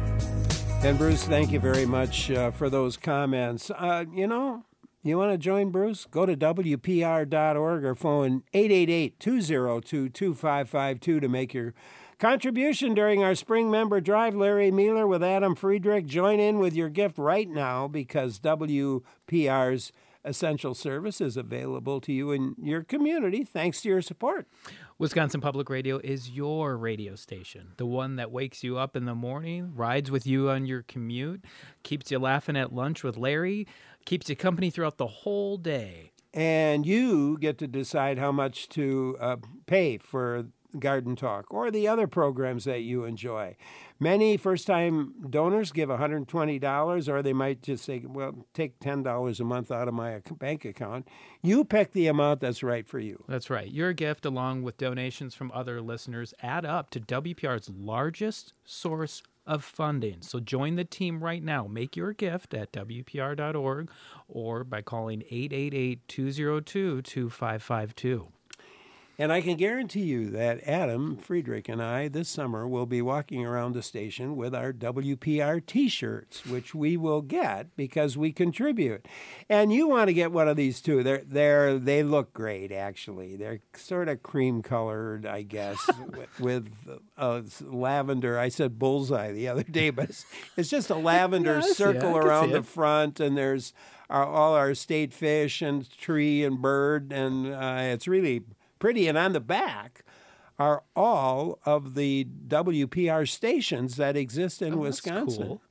And Bruce, thank you very much uh, for those comments. Uh, you know, you want to join Bruce? Go to W P R dot org or phone eight eight eight, two oh two, two five five two to make your contribution during our spring member drive. Larry Mueller with Adam Friedrich. Join in with your gift right now because W P R's essential service is available to you in your community thanks to your support. Wisconsin Public Radio is your radio station, the one that wakes you up in the morning, rides with you on your commute, keeps you laughing at lunch with Larry, keeps you company throughout the whole day. And you get to decide how much to uh, pay for Garden Talk or the other programs that you enjoy. Many first-time donors give one hundred twenty dollars, or they might just say, well, take ten dollars a month out of my bank account. You pick the amount that's right for you. That's right. Your gift, along with donations from other listeners, add up to W P R's largest source of funding. So join the team right now. Make your gift at W P R dot org or by calling eight eight eight, two oh two, two five five two. And I can guarantee you that Adam Friedrich and I this summer will be walking around the station with our W P R T-shirts, which we will get because we contribute. And you want to get one of these too. They're they're they look great actually. They're sort of cream colored, I guess, with, with uh, lavender. I said bullseye the other day, but it's, it's just a lavender yeah, circle it. around the front, and there's our, all our state fish and tree and bird, and uh, it's really pretty. And on the back are all of the W P R stations that exist in Oh, Wisconsin. Cool.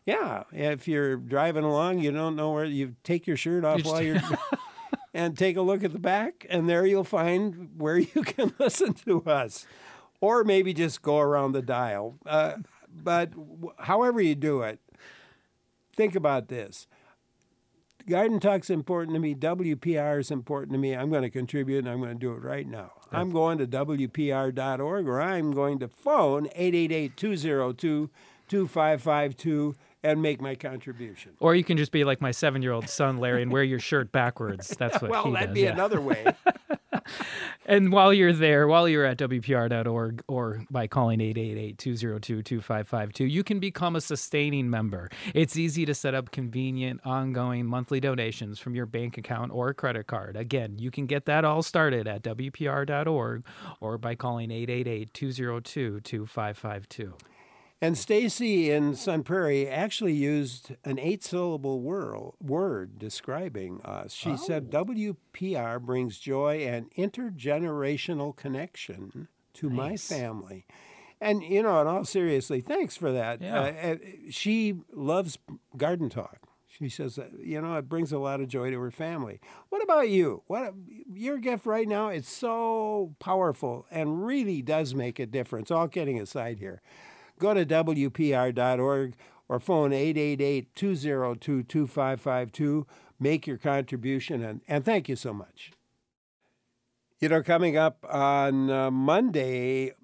Yeah, if you're driving along, you don't know where, you take your shirt off You while just- you're and take a look at the back, and there you'll find where you can listen to us. Or maybe just go around the dial. Uh, but w- however you do it, think about this. Garden Talk's important to me. W P R is important to me. I'm going to contribute, and I'm going to do it right now. I'm going to W P R dot org, or I'm going to phone eight eight eight, two oh two, two five five two and make my contribution. Or you can just be like my seven-year-old son, Larry, and wear your shirt backwards. That's what Well, he that'd does. be yeah. another way. And while you're there, while you're at W P R dot org or by calling eight eight eight, two oh two, two five five two, you can become a sustaining member. It's easy to set up convenient, ongoing monthly donations from your bank account or credit card. Again, you can get that all started at W P R dot org or by calling eight eight eight, two oh two, two five five two. And Stacy in Sun Prairie actually used an eight-syllable word, word describing us. She said, W P R brings joy and intergenerational connection to my Nice. family. And, you know, in all seriously, thanks for that. Yeah. Uh, uh, she loves Garden Talk. She says, that, you know, it brings a lot of joy to her family. What about you? What your gift right now? It's so powerful and really does make a difference. All kidding aside here. Go to W P R dot org or phone eight eight eight, two oh two, two five five two. Make your contribution, and, and thank you so much. You know, coming up on uh, Monday,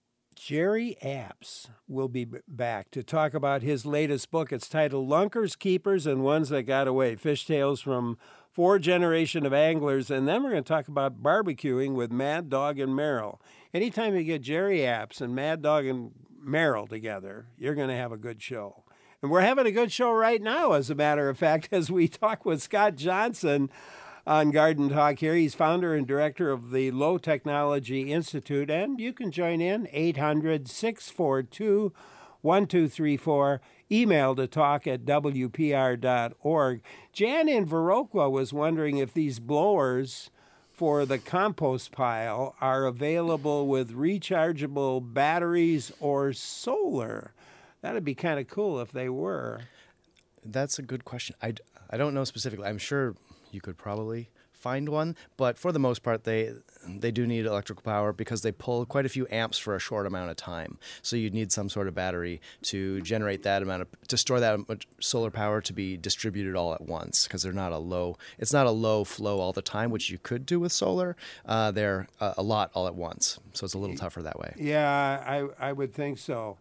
Jerry Apps will be b- back to talk about his latest book. It's titled Lunkers, Keepers, and Ones That Got Away, Fish Tales from Four Generation of Anglers. And then we're going to talk about barbecuing with Mad Dog and Merrill. Anytime you get Jerry Apps and Mad Dog and Merrill together, you're going to have a good show. And we're having a good show right now, as a matter of fact, as we talk with Scott Johnson on Garden Talk here. He's founder and director of the Low Technology Institute, and you can join in, eight hundred, six four two, one two three four, email to talk at W P R dot org. Jan in Viroqua was wondering if these blowers for the compost pile are available with rechargeable batteries or solar. That'd be kind of cool if they were. That's a good question. I, d- I don't know specifically. I'm sure you could probably find one, but for the most part, they they do need electrical power because they pull quite a few amps for a short amount of time. So you'd need some sort of battery to generate that amount of, to store that much solar power to be distributed all at once, because they're not a low, it's not a low flow all the time, which you could do with solar. Uh, they're uh, a lot all at once, so it's a little tougher that way. Yeah, I, I would think so.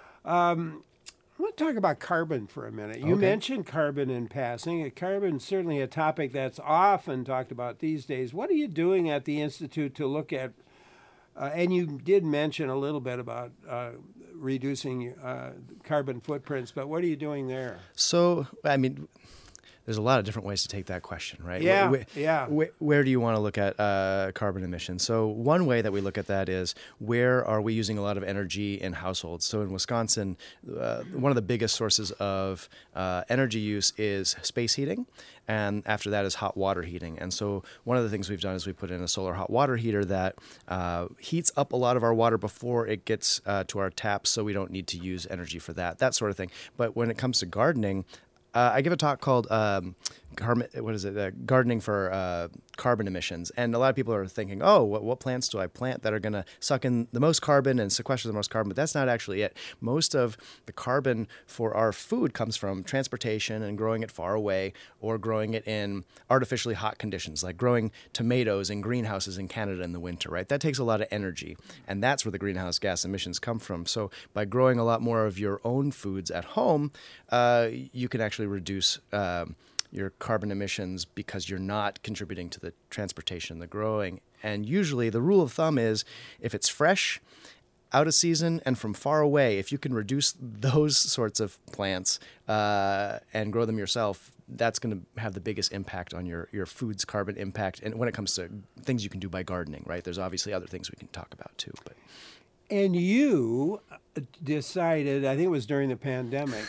Um, I want to talk about carbon for a minute. You Okay. mentioned carbon in passing. Carbon is certainly a topic that's often talked about these days. What are you doing at the Institute to look at, uh, and you did mention a little bit about uh, reducing uh, carbon footprints, but what are you doing there? So, I mean, there's a lot of different ways to take that question, right? Yeah, Wh- wh- yeah. wh- where do you want to look at uh, carbon emissions? So one way that we look at that is where are we using a lot of energy in households? So in Wisconsin, uh, one of the biggest sources of uh, energy use is space heating, and after that is hot water heating. And so one of the things we've done is we put in a solar hot water heater that uh, heats up a lot of our water before it gets uh, to our taps, so we don't need to use energy for that, that sort of thing. But when it comes to gardening, Uh, I give a talk called um, Gar- what is it? Uh, gardening for uh, carbon emissions, and a lot of people are thinking, "Oh, what, what plants do I plant that are going to suck in the most carbon and sequester the most carbon?" But that's not actually it. Most of the carbon for our food comes from transportation and growing it far away, or growing it in artificially hot conditions, like growing tomatoes in greenhouses in Canada in the winter. Right? That takes a lot of energy, and that's where the greenhouse gas emissions come from. So by growing a lot more of your own foods at home, uh, you can actually reduce um, your carbon emissions because you're not contributing to the transportation, the growing. And usually the rule of thumb is if it's fresh, out of season, and from far away, if you can reduce those sorts of plants uh, and grow them yourself, that's going to have the biggest impact on your, your food's carbon impact. And when it comes to things you can do by gardening, right? There's obviously other things we can talk about too, but. And you decided, I think it was during the pandemic,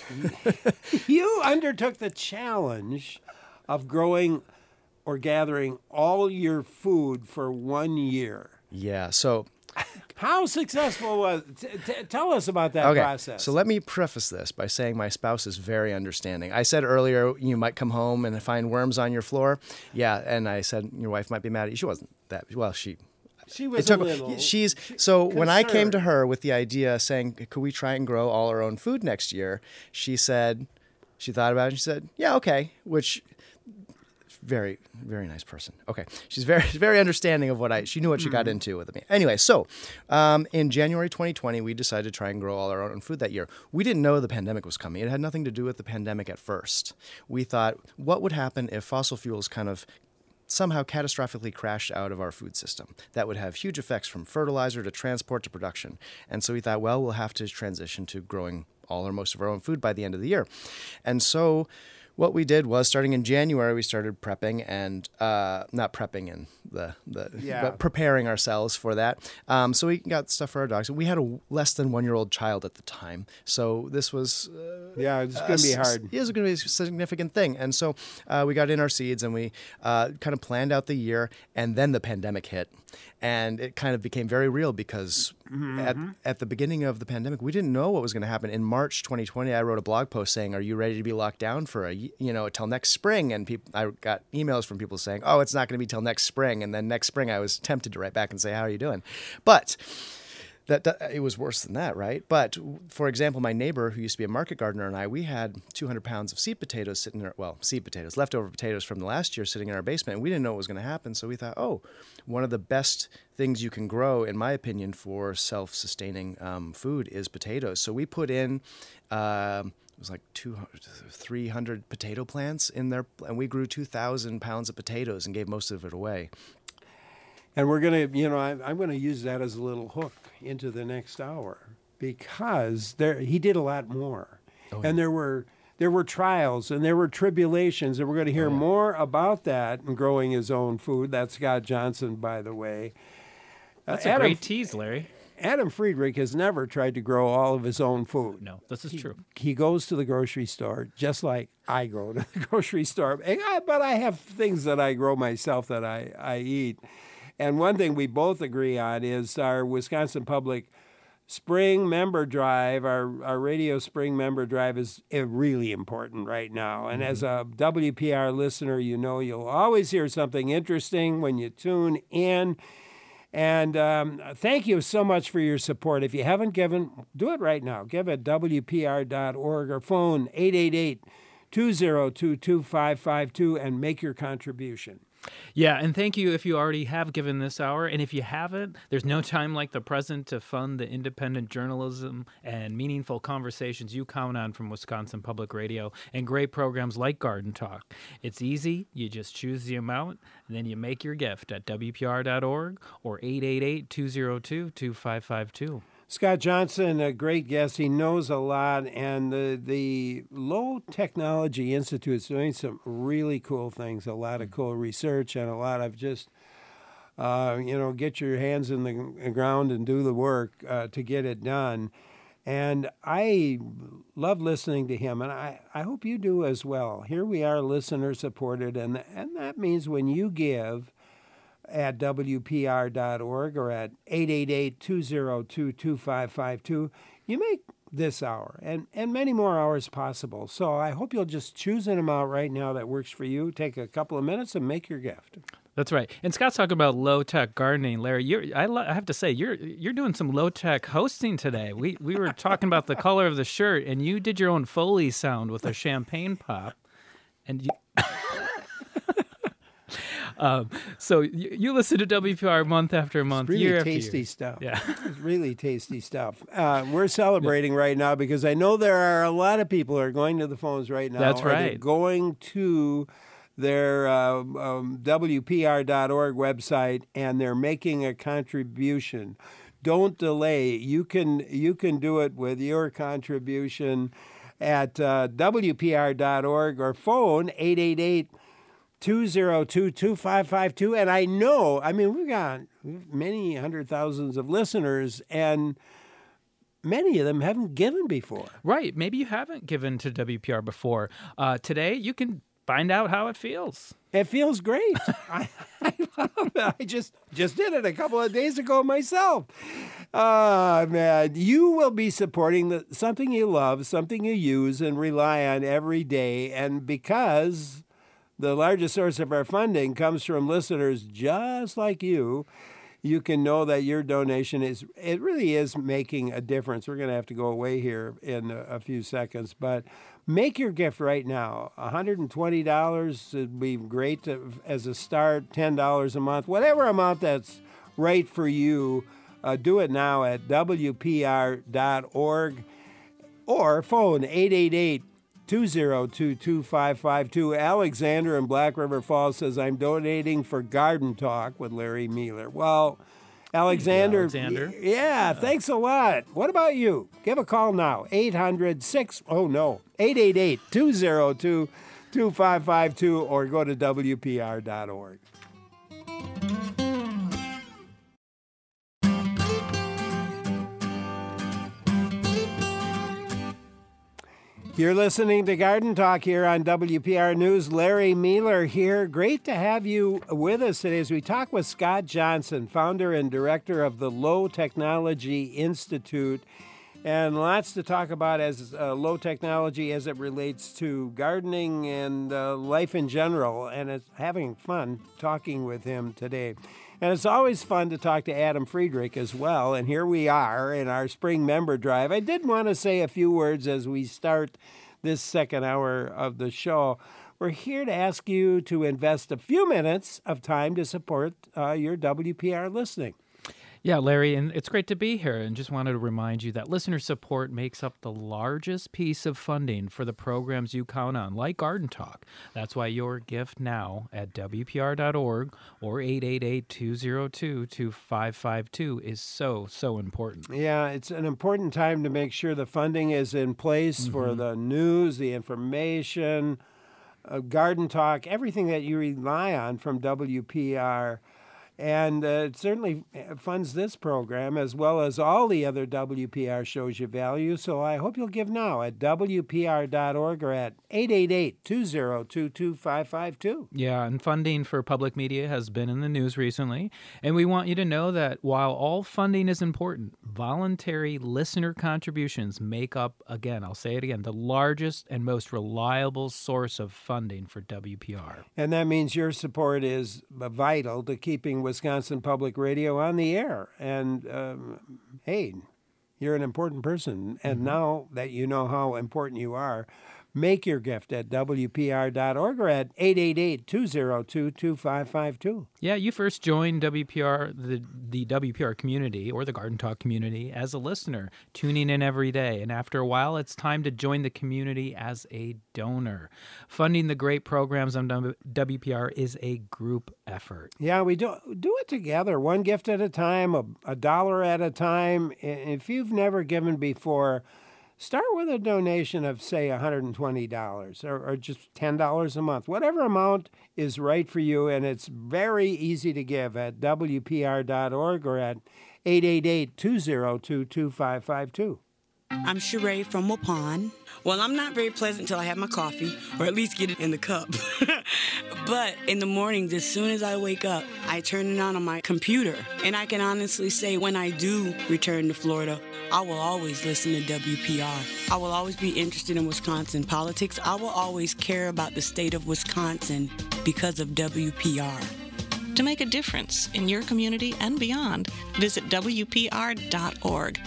you undertook the challenge of growing or gathering all your food for one year. Yeah. So How successful was t- t- tell us about that okay, process. So let me preface this by saying my spouse is very understanding. I said earlier you might come home and find worms on your floor. Yeah, and I said your wife might be mad at you. She wasn't that well, she She was it took, a little. She's so when I came to concerned. her with the idea saying, could we try and grow all our own food next year? She said, she thought about it. And she said, yeah, okay. Which very, very nice person. Okay, she's very, very understanding of what I. She knew what she got into with me. Anyway, so um, in January twenty twenty, we decided to try and grow all our own food that year. We didn't know the pandemic was coming. It had nothing to do with the pandemic at first. We thought, what would happen if fossil fuels kind of somehow catastrophically crashed out of our food system? That would have huge effects from fertilizer to transport to production. And so we thought, well, we'll have to transition to growing all or most of our own food by the end of the year. And so what we did was, starting in January, we started prepping and uh, not prepping in the, the Yeah. but preparing ourselves for that. Um, so we got stuff for our dogs. We had a less than one year old child at the time, so this was uh, Yeah, it's going to be uh, hard. It was going to be a significant thing. And so uh, we got in our seeds and we uh, kind of planned out the year, and then the pandemic hit. And it kind of became very real because Mm-hmm. at, at the beginning of the pandemic, we didn't know what was going to happen. In March twenty twenty, I wrote a blog post saying, are you ready to be locked down for a, y- you know, till next spring? And peop- I got emails from people saying, oh, it's not going to be till next spring. And then next spring, I was tempted to write back and say, how are you doing? But That, that it was worse than that, right? But for example, my neighbor who used to be a market gardener and I, we had two hundred pounds of seed potatoes sitting there, well, seed potatoes, leftover potatoes from the last year sitting in our basement, and we didn't know what was going to happen. So we thought, oh, one of the best things you can grow, in my opinion, for self-sustaining um, food is potatoes. So we put in, um, it was like two hundred, three hundred potato plants in there, and we grew two thousand pounds of potatoes and gave most of it away. And we're going to, you know, I, I'm going to use that as a little hook into the next hour because there he did a lot more. Oh, yeah. And there were there were trials and there were tribulations, and we're going to hear Oh, yeah. more about that and growing his own food. That's Scott Johnson, by the way. Uh, That's a Adam, great tease, Larry. Adam Friedrich has never tried to grow all of his own food. No, this is He, true. he goes to the grocery store just like I go to the grocery store. And I, but I have things that I grow myself that I, I eat. And one thing we both agree on is our Wisconsin Public Spring Member Drive, our, our Radio Spring Member Drive is uh, really important right now. And mm-hmm. as a W P R listener, you know you'll always hear something interesting when you tune in. And um, thank you so much for your support. If you haven't given, do it right now. Give at W P R dot org or phone eight eight eight, two zero two, two five five two and make your contribution. Yeah, and thank you if you already have given this hour. And if you haven't, there's no time like the present to fund the independent journalism and meaningful conversations you count on from Wisconsin Public Radio and great programs like Garden Talk. It's easy. You just choose the amount, and then you make your gift at W P R dot org or eight eight eight, two zero two, two five five two. Scott Johnson, a great guest. He knows a lot, and the the Low Technology Institute is doing some really cool things, a lot of cool research, and a lot of just, uh, you know, get your hands in the ground and do the work uh, to get it done. And I love listening to him, and I, I hope you do as well. Here we are, listener-supported, and and that means when you give at W P R dot org or at eight eight eight, two zero two, two five five two, you make this hour and, and many more hours possible. So I hope you'll just choose an amount right now that works for you. Take a couple of minutes and make your gift. That's right. And Scott's talking about low-tech gardening. Larry, you're, I, lo- I have to say, you're you're doing some low-tech hosting today. We we were talking about the color of the shirt, and you did your own Foley sound with a champagne pop. And you... Um, so you, you listen to W P R month after month, It's really year tasty after year. stuff. Yeah, it's really tasty stuff. Uh, we're celebrating right now because I know there are a lot of people who are going to the phones right now. That's or they're right. Going to their uh, um, W P R dot org website and they're making a contribution. Don't delay. You can you can do it with your contribution at uh, W P R dot org or phone eight eight eight, two zero two, two five five two. And I know, I mean, we've got many hundred thousands of listeners, and many of them haven't given before. right. Maybe you haven't given to W P R before. Uh, today, you can find out how it feels. It feels great. I, I love it. I just just did it a couple of days ago myself. Ah, man, you will be supporting the, something you love, something you use and rely on every day. And because the largest source of our funding comes from listeners just like you, you can know that your donation is, it really is making a difference. We're going to have to go away here in a, a few seconds, but make your gift right now. one hundred twenty dollars would be great to, as a start, ten dollars a month, whatever amount that's right for you. Uh, do it now at W P R dot org or phone eight eight eight, two oh two, two five five two. Alexander in Black River Falls says, I'm donating for Garden Talk with Larry Mealer. Well, Alexander, Alexander. y- yeah, thanks a lot. What about you? Give a call now, eight hundred, six, oh no, eight eight eight, two oh two, two five five two, or go to W P R dot org. You're listening to Garden Talk here on W P R News. Larry Mealer here. Great to have you with us today as we talk with Scott Johnson, founder and director of the Low Technology Institute. And lots to talk about as uh, low technology as it relates to gardening and uh, life in general. And it's having fun talking with him today. And it's always fun to talk to Adam Friedrich as well. And here we are in our spring member drive. I did want to say a few words as we start this second hour of the show. We're here to ask you to invest a few minutes of time to support uh, your W P R listening. Yeah, Larry, and it's great to be here. And just wanted to remind you that listener support makes up the largest piece of funding for the programs you count on, like Garden Talk. That's why your gift now at W P R dot org or eight eight eight, two oh two, two five five two is so, so important. Yeah, it's an important time to make sure the funding is in place mm-hmm. for the news, the information, uh, Garden Talk, everything that you rely on from W P R. And uh, it certainly funds this program as well as all the other W P R shows you value. So I hope you'll give now at W P R dot org or at eight eight eight, two oh two, two five five two. Yeah, and funding for public media has been in the news recently. And we want you to know that while all funding is important, voluntary listener contributions make up, again, I'll say it again, the largest and most reliable source of funding for W P R. And that means your support is vital to keeping Wisconsin Public Radio on the air. And um, hey, you're an important person. And mm-hmm. now that you know how important you are, make your gift at W P R dot org or at eight eight eight, two oh two, two five five two. Yeah, you first joined W P R, the, the W P R community or the Garden Talk community as a listener, tuning in every day. And after a while, it's time to join the community as a donor. Funding the great programs on W P R is a group effort. Yeah, we do, do it together, one gift at a time, a, a dollar at a time. If you've never given before, start with a donation of, say, one hundred twenty dollars or, or just ten dollars a month, whatever amount is right for you. And it's very easy to give at W P R dot org or at eight eight eight, two oh two, two five five two. I'm Sheree from Waupun. Well, I'm not very pleasant until I have my coffee, or at least get it in the cup. But in the mornings, as soon as I wake up, I turn it on on my computer. And I can honestly say when I do return to Florida, I will always listen to W P R. I will always be interested in Wisconsin politics. I will always care about the state of Wisconsin because of W P R. To make a difference in your community and beyond, visit W P R dot org.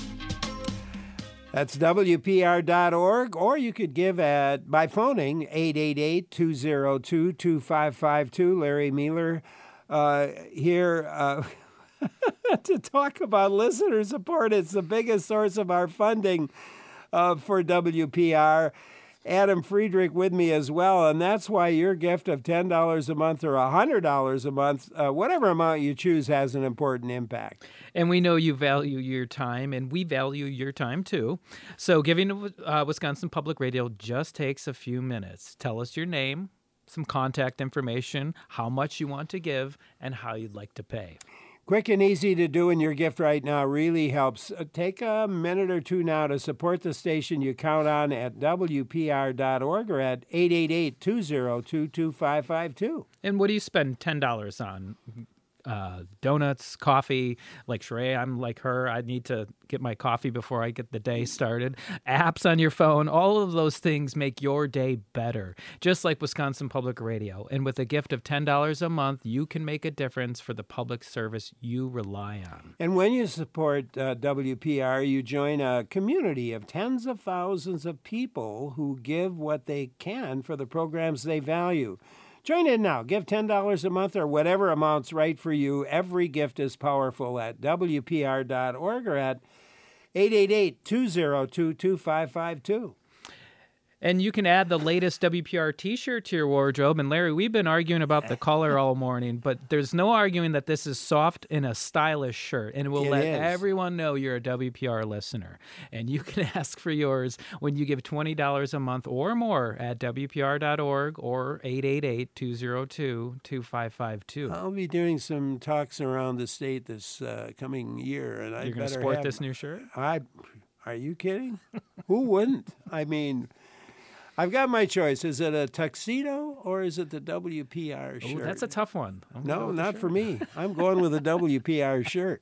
That's W P R dot org, or you could give at by phoning eight eight eight, two oh two, two five five two. Larry Mealer uh, here uh, to talk about listener support. It's the biggest source of our funding uh, for W P R. Adam Friedrich with me as well, and that's why your gift of ten dollars a month or one hundred dollars a month, uh, whatever amount you choose, has an important impact. And we know you value your time, and we value your time too. So giving to uh, Wisconsin Public Radio just takes a few minutes. Tell us your name, some contact information, how much you want to give, and how you'd like to pay. Quick and easy to do, and your gift right now really helps. Uh, take a minute or two now to support the station you count on at W P R dot org or at eight eight eight, two zero two, two five five two. And what do you spend ten dollars on? Uh, donuts, coffee, like Sheree, I'm like her. I need to get my coffee before I get the day started. Apps on your phone, all of those things make your day better, just like Wisconsin Public Radio. And with a gift of ten dollars a month, you can make a difference for the public service you rely on. And when you support uh, W P R, you join a community of tens of thousands of people who give what they can for the programs they value. Join in now. Give ten dollars a month or whatever amount's right for you. Every gift is powerful at W P R dot org or at eight eight eight, two zero two, two five five two. And you can add the latest W P R t-shirt to your wardrobe. And Larry, we've been arguing about the color all morning, but there's no arguing that this is soft and a stylish shirt. And we'll It let is. everyone know you're a W P R listener. And you can ask for yours when you give twenty dollars a month or more at W P R dot org or eight eight eight, two zero two, two five five two. I'll be doing some talks around the state this uh, coming year. and I You're going to better sport have- this new shirt? I, Are you kidding? Who wouldn't? I mean... I've got my choice. Is it a tuxedo or is it the W P R shirt? Ooh, that's a tough one. I'm gonna go No, with the not shirt. for me. I'm going with a W P R shirt.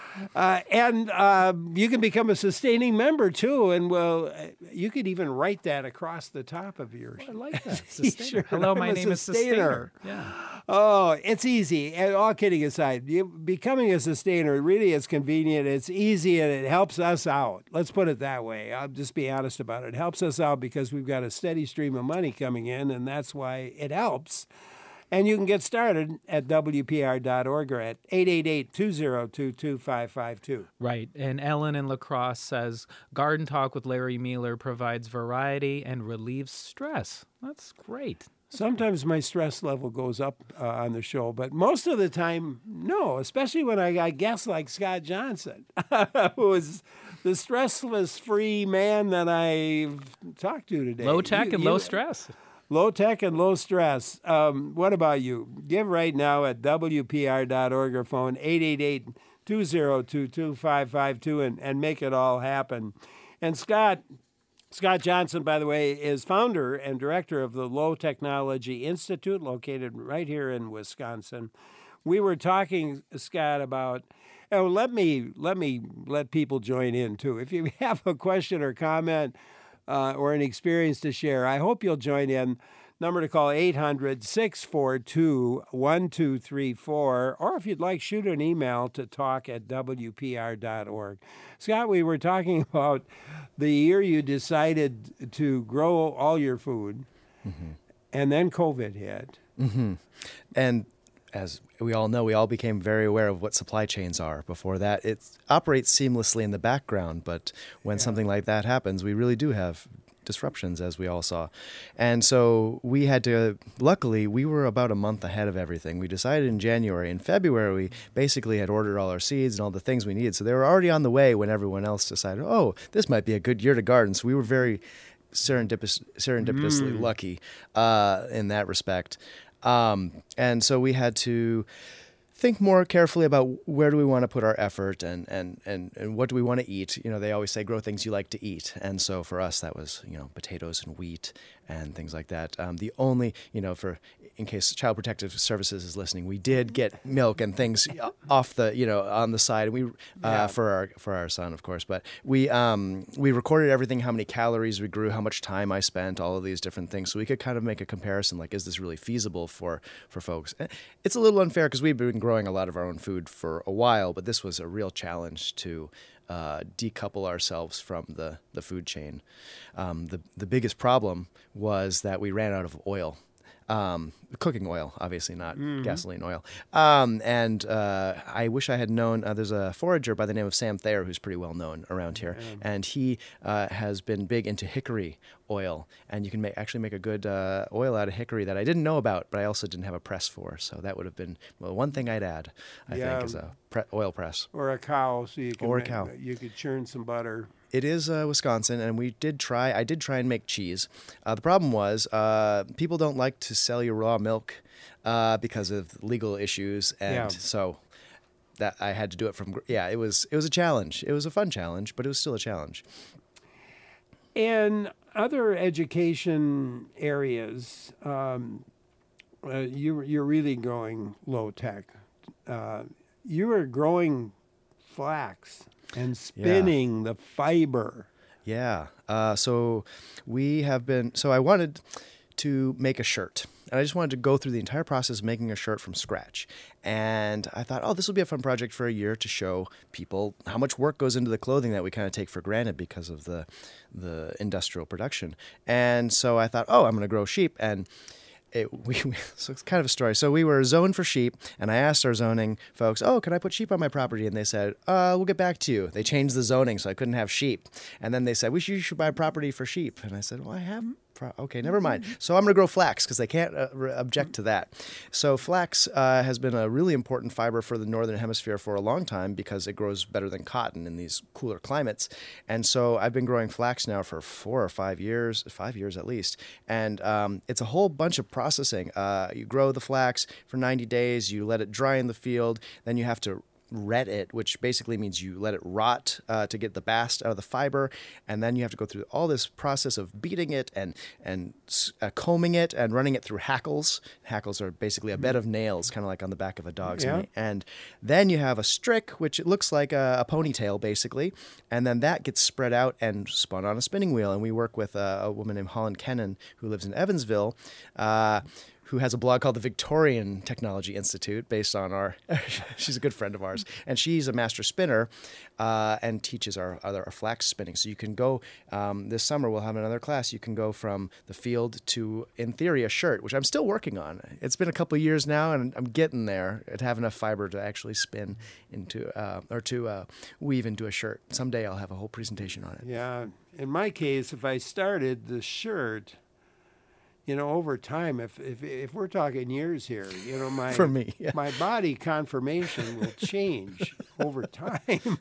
Uh, and uh, you can become a sustaining member, too. And, well, you could even write that across the top of your I like that. t-shirt. Sustainer. Hello, my I'm a name is sustainer. Sustainer. Yeah. Oh, it's easy. And all kidding aside, you, becoming a sustainer really is convenient. It's easy, and it helps us out. Let's put it that way. I'll just be honest about it. It helps us out because we've got a steady stream of money coming in, and that's why it helps. And you can get started at W P R dot org or at eight eight eight, two zero two, two five five two. Right. And Ellen in La Crosse says, Garden Talk with Larry Mealer provides variety and relieves stress. That's great. Sometimes my stress level goes up uh, on the show, but most of the time, no, especially when I got guests like Scott Johnson, who is the stressless-free man that I've talked to today. Low tech You- and you- low stress. Low tech and low stress. Um, what about you? Give right now at W P R dot org or phone eight eight eight, two zero two, two five five two and, and make it all happen. And Scott, Scott Johnson, by the way, is founder and director of the Low Technology Institute, located right here in Wisconsin. We were talking, Scott, about. Oh, let me let me let people join in too. If you have a question or comment. Uh, or an experience to share, I hope you'll join in. Number to call eight hundred, six four two, one two three four. Or if you'd like, shoot an email to talk at W P R dot org. Scott, we were talking about the year you decided to grow all your food, mm-hmm. and then COVID hit. Mm-hmm. And as we all know, we all became very aware of what supply chains are. Before that, it operates seamlessly in the background, but when yeah. something like that happens, we really do have disruptions, as we all saw. And so we had to, luckily, we were about a month ahead of everything. We decided in January. In February, we basically had ordered all our seeds and all the things we needed. So they were already on the way when everyone else decided, oh, this might be a good year to garden. So we were very serendipitous, serendipitously mm. lucky uh, in that respect. Um, and so we had to think more carefully about where do we want to put our effort and, and, and, and what do we want to eat. You know, they always say grow things you like to eat. And so for us, that was, you know, potatoes and wheat and things like that. Um, the only, you know, for in case Child Protective Services is listening, we did get milk and things off the, you know, on the side. We uh, yeah. for our for our son, of course. But we um, we recorded everything, how many calories we grew, how much time I spent, all of these different things, so we could kind of make a comparison. Like, is this really feasible for for folks? It's a little unfair because we've been growing a lot of our own food for a while, but this was a real challenge to uh, decouple ourselves from the, the food chain. Um, the the biggest problem was that we ran out of oil. Um, cooking oil, obviously not mm-hmm. gasoline oil. Um, and uh, I wish I had known, uh, there's a forager by the name of Sam Thayer who's pretty well known around here. Yeah. And he uh, has been big into hickory oil. And you can make, actually make a good uh, oil out of hickory that I didn't know about, but I also didn't have a press for. So that would have been, well, one thing I'd add, I yeah. think, is a pre- oil press. Or a cow, so you could or a make, cow. You could churn some butter. It is uh, Wisconsin, and we did try. I did try and make cheese. Uh, the problem was uh, people don't like to sell you raw milk uh, because of legal issues, and yeah. so that I had to do it from. Yeah, it was it was a challenge. It was a fun challenge, but it was still a challenge. In other education areas, um, uh, you you're really going low tech. Uh, you are growing flax and spinning yeah. the fiber. Yeah. Uh, so we have been. So I wanted to make a shirt. And I just wanted to go through the entire process of making a shirt from scratch. And I thought, oh, this will be a fun project for a year to show people how much work goes into the clothing that we kind of take for granted because of the the industrial production. And so I thought, oh, I'm going to grow sheep. And It, we, so it's kind of a story. So we were zoned for sheep, and I asked our zoning folks, oh, can I put sheep on my property? And they said, uh, we'll get back to you. They changed the zoning, so I couldn't have sheep. And then they said, we should, you should buy property for sheep. And I said, well, I have. Pro- okay, never mind. So I'm going to grow flax because they can't uh, re- object to that. So flax uh, has been a really important fiber for the Northern Hemisphere for a long time because it grows better than cotton in these cooler climates. And so I've been growing flax now for four or five years, five years at least. And um, it's a whole bunch of processing. Uh, you grow the flax for ninety days, you let it dry in the field, then you have to ret it, which basically means you let it rot uh, to get the bast out of the fiber, and then you have to go through all this process of beating it and and uh, combing it and running it through hackles. Hackles are basically a bed of nails, kind of like on the back of a dog's Yeah. knee. And then you have a strick, which it looks like a, a ponytail, basically, and then that gets spread out and spun on a spinning wheel. And we work with a, a woman named Holland Kennan, who lives in Evansville, uh, who has a blog called the Victorian Technology Institute, based on our, she's a good friend of ours, and she's a master spinner uh, and teaches our other our flax spinning. So you can go, um, this summer we'll have another class, you can go from the field to, in theory, a shirt, which I'm still working on. It's been a couple of years now, and I'm getting there to have enough fiber to actually spin into, uh, or to uh, weave into a shirt. Someday I'll have a whole presentation on it. Yeah. In my case, if I started the shirt, you know, over time, if if if we're talking years here, you know, my For me, yeah. my body conformation will change over time.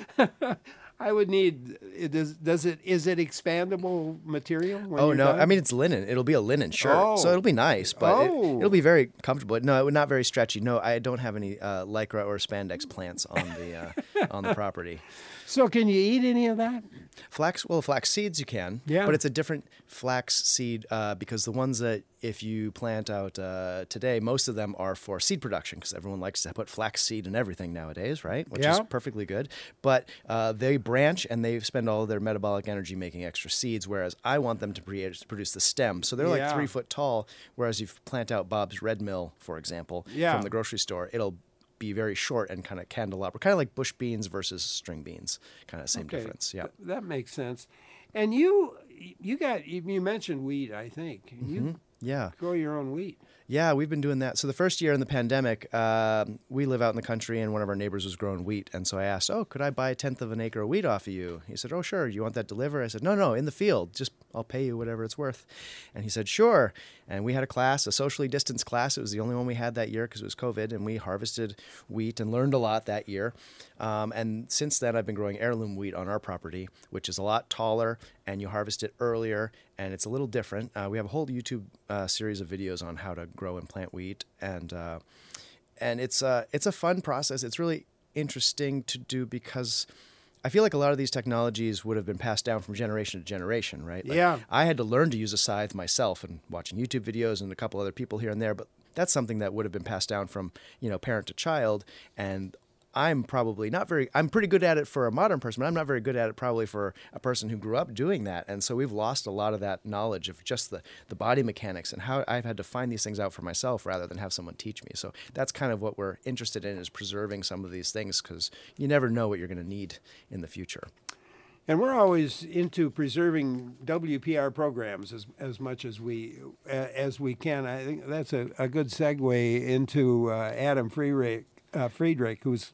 I would need. It does does it is it expandable material? When Oh you're no! done? I mean, it's linen. It'll be a linen shirt, Oh. so it'll be nice, but Oh. it, it'll be very comfortable. No, not very stretchy. No, I don't have any uh, lycra or spandex plants on the uh, on the property. So can you eat any of that? Flax, well, flax seeds you can, Yeah. but it's a different flax seed uh, because the ones that if you plant out uh, today, most of them are for seed production because everyone likes to put flax seed in everything nowadays, right? Which is Yeah. perfectly good. But uh, they branch and they spend all of their metabolic energy making extra seeds, whereas I want them to pre- produce the stem. So they're like Yeah. three foot tall, whereas if you plant out Bob's Red Mill, for example, Yeah. from the grocery store, it'll be very short and kind of candelabra, kind of like bush beans versus string beans, kind of same Okay. difference. Yeah. Th- that makes sense. And you you got you you mentioned wheat, I think. You Yeah. grow your own wheat. Yeah, we've been doing that. So the first year in the pandemic, um, we live out in the country, and one of our neighbors was growing wheat. And so I asked, oh, could I buy a tenth of an acre of wheat off of you? He said, oh, sure. You want that delivered? I said, no, no, in the field. Just I'll pay you whatever it's worth. And he said, sure. And we had a class, a socially distanced class. It was the only one we had that year because it was COVID, and we harvested wheat and learned a lot that year. Um, and since then, I've been growing heirloom wheat on our property, which is a lot taller, and you harvest it earlier, and it's a little different. Uh, we have a whole YouTube uh, series of videos on how to grow and plant wheat, and uh, and it's uh, it's a fun process. It's really interesting to do because I feel like a lot of these technologies would have been passed down from generation to generation, right? Like, Yeah. I had to learn to use a scythe myself and watching YouTube videos and a couple other people here and there, but that's something that would have been passed down from, you know, parent to child. And I'm probably not very, I'm pretty good at it for a modern person, but I'm not very good at it probably for a person who grew up doing that. And so we've lost a lot of that knowledge of just the, the body mechanics and how I've had to find these things out for myself rather than have someone teach me. So that's kind of what we're interested in, is preserving some of these things because you never know what you're going to need in the future. And we're always into preserving W P R programs as as much as we uh, as we can. I think that's a, a good segue into uh, Adam Friedrich, uh, Friedrich, who's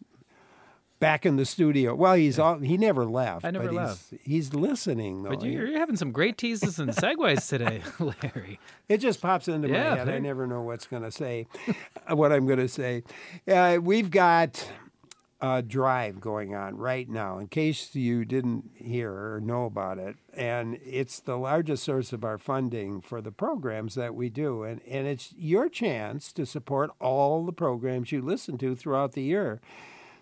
back in the studio. Well, he's all, he never left. I never but left. He's, he's listening though. But you're, you're having some great teases and segues today, Larry. It just pops into Yeah, my head. I thank- never know what's going to say, what I'm going to say. Uh, we've got a drive going on right now, in case you didn't hear or know about it. And it's the largest source of our funding for the programs that we do. And, and it's your chance to support all the programs you listen to throughout the year.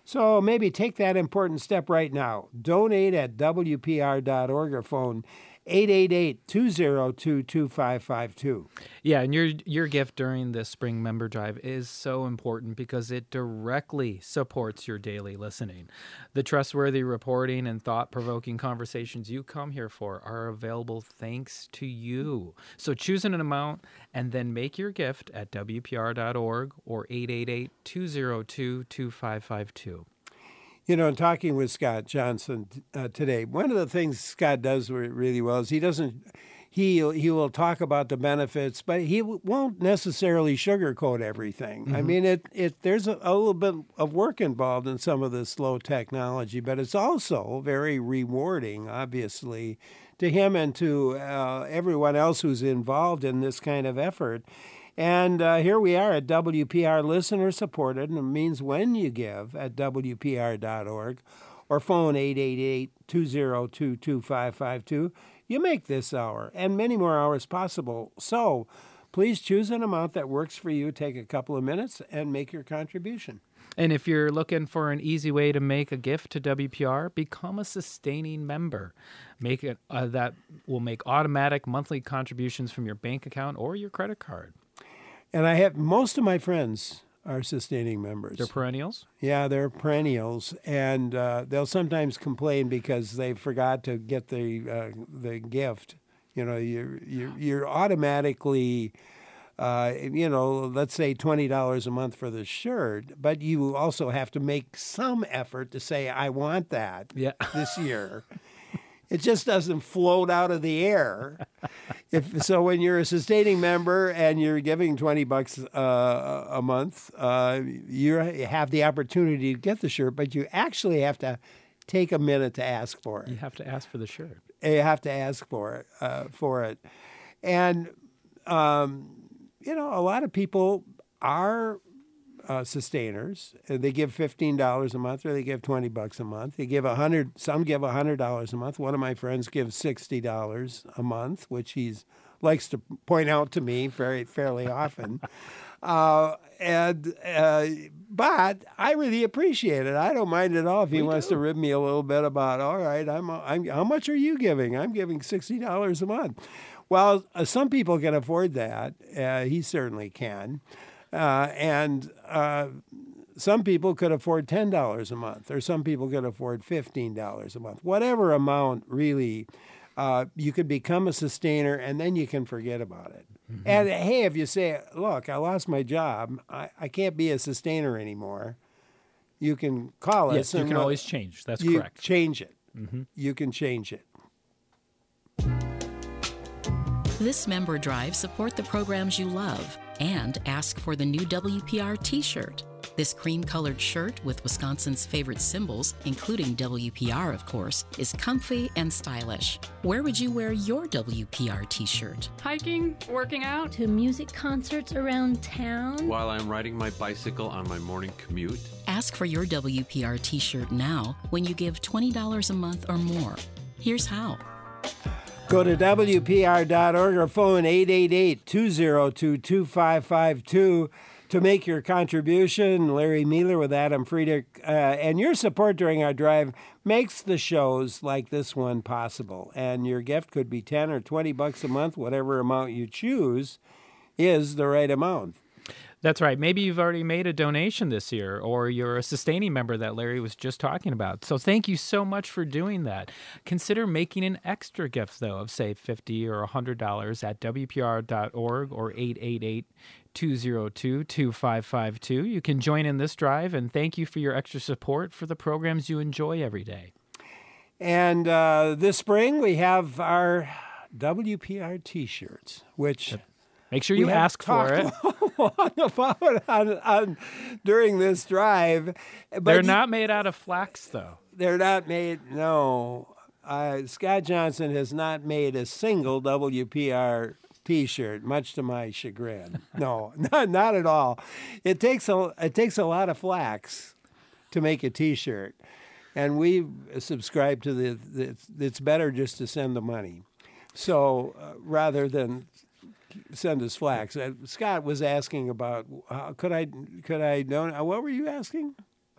So maybe take that important step right now. Donate at W P R dot org or phone eight eight eight, two zero two, two five five two. Yeah, and your your gift during the spring member drive is so important because it directly supports your daily listening. The trustworthy reporting and thought-provoking conversations you come here for are available thanks to you. So choose an amount and then make your gift at W P R dot org or eight eight eight, two zero two, two five five two. You know, in talking with Scott Johnson uh, today, one of the things Scott does re- really well is he doesn't, he he will talk about the benefits, but he w- won't necessarily sugarcoat everything. Mm-hmm. I mean, it it there's a, a little bit of work involved in some of this slow technology, but it's also very rewarding, obviously, to him and to uh, everyone else who's involved in this kind of effort. And uh, here we are at W P R listener supported, and it means when you give at W P R dot org or phone eight eight eight, two zero two, two five five two, you make this hour and many more hours possible. So please choose an amount that works for you. Take a couple of minutes and make your contribution. And if you're looking for an easy way to make a gift to W P R, become a sustaining member. Make it uh, that will make automatic monthly contributions from your bank account or your credit card. And I have most of my friends are sustaining members. They're perennials? Yeah, they're perennials, and uh, they'll sometimes complain because they forgot to get the uh, the gift. You know, you're you're, you're automatically, uh, you know, let's say twenty dollars a month for the shirt, but you also have to make some effort to say, I want that yeah. this year. It just doesn't float out of the air. If so, when you're a sustaining member and you're giving twenty bucks uh, a month, uh, you have the opportunity to get the shirt, but you actually have to take a minute to ask for it. You have to ask for the shirt. You have to ask for it. Uh, for it, and um, you know, a lot of people are. Uh, sustainers. They give fifteen dollars a month, or they give twenty bucks a month. They give a hundred. Some give a hundred dollars a month. One of my friends gives sixty dollars a month, which he likes to point out to me very fairly often. uh, and uh, but I really appreciate it. I don't mind at all if he we wants do. to rib me a little bit about. All right, I'm. I'm. How much are you giving? I'm giving sixty dollars a month. Well, uh, some people can afford that. Uh, he certainly can. Uh, and uh, some people could afford ten dollars a month, or some people could afford fifteen dollars a month. Whatever amount, really, uh, you could become a sustainer, and then you can forget about it. Mm-hmm. And, hey, if you say, look, I lost my job, I, I can't be a sustainer anymore, you can call us. Yes, you and can we'll, always change. That's you correct. Change it. Mm-hmm. You can change it. This member drive support the programs you love and ask for the new W P R t-shirt. This cream-colored shirt with Wisconsin's favorite symbols, including W P R, of course, is comfy and stylish. Where would you wear your W P R t-shirt? Hiking, working out. To music concerts around town. While I'm riding my bicycle on my morning commute. Ask for your W P R t-shirt now when you give twenty dollars a month or more. Here's how. Go to W P R dot org or phone eight eight eight, two zero two, two five five two to make your contribution. Larry Mealer with Adam Friedrich. Uh, and your support during our drive makes the shows like this one possible. And your gift could be ten or twenty bucks a month. Whatever amount you choose is the right amount. That's right. Maybe you've already made a donation this year, or you're a sustaining member that Larry was just talking about. So thank you so much for doing that. Consider making an extra gift, though, of, say, fifty dollars or one hundred dollars at W P R dot org or eight eight eight, two zero two, two five five two. You can join in this drive, and thank you for your extra support for the programs you enjoy every day. And uh, this spring, we have our W P R T-shirts, which... Make sure you ask for it. About on, on, during this drive. But they're not made out of flax, though. They're not made, no. Uh, Scott Johnson has not made a single W P R T-shirt, much to my chagrin. No, not, not at all. It takes a, it takes a lot of flax to make a T-shirt. And we subscribe to the, the, it's better just to send the money. So uh, rather than... send us flax. Uh, Scott was asking about uh, could I could I donate? What were you asking? I was,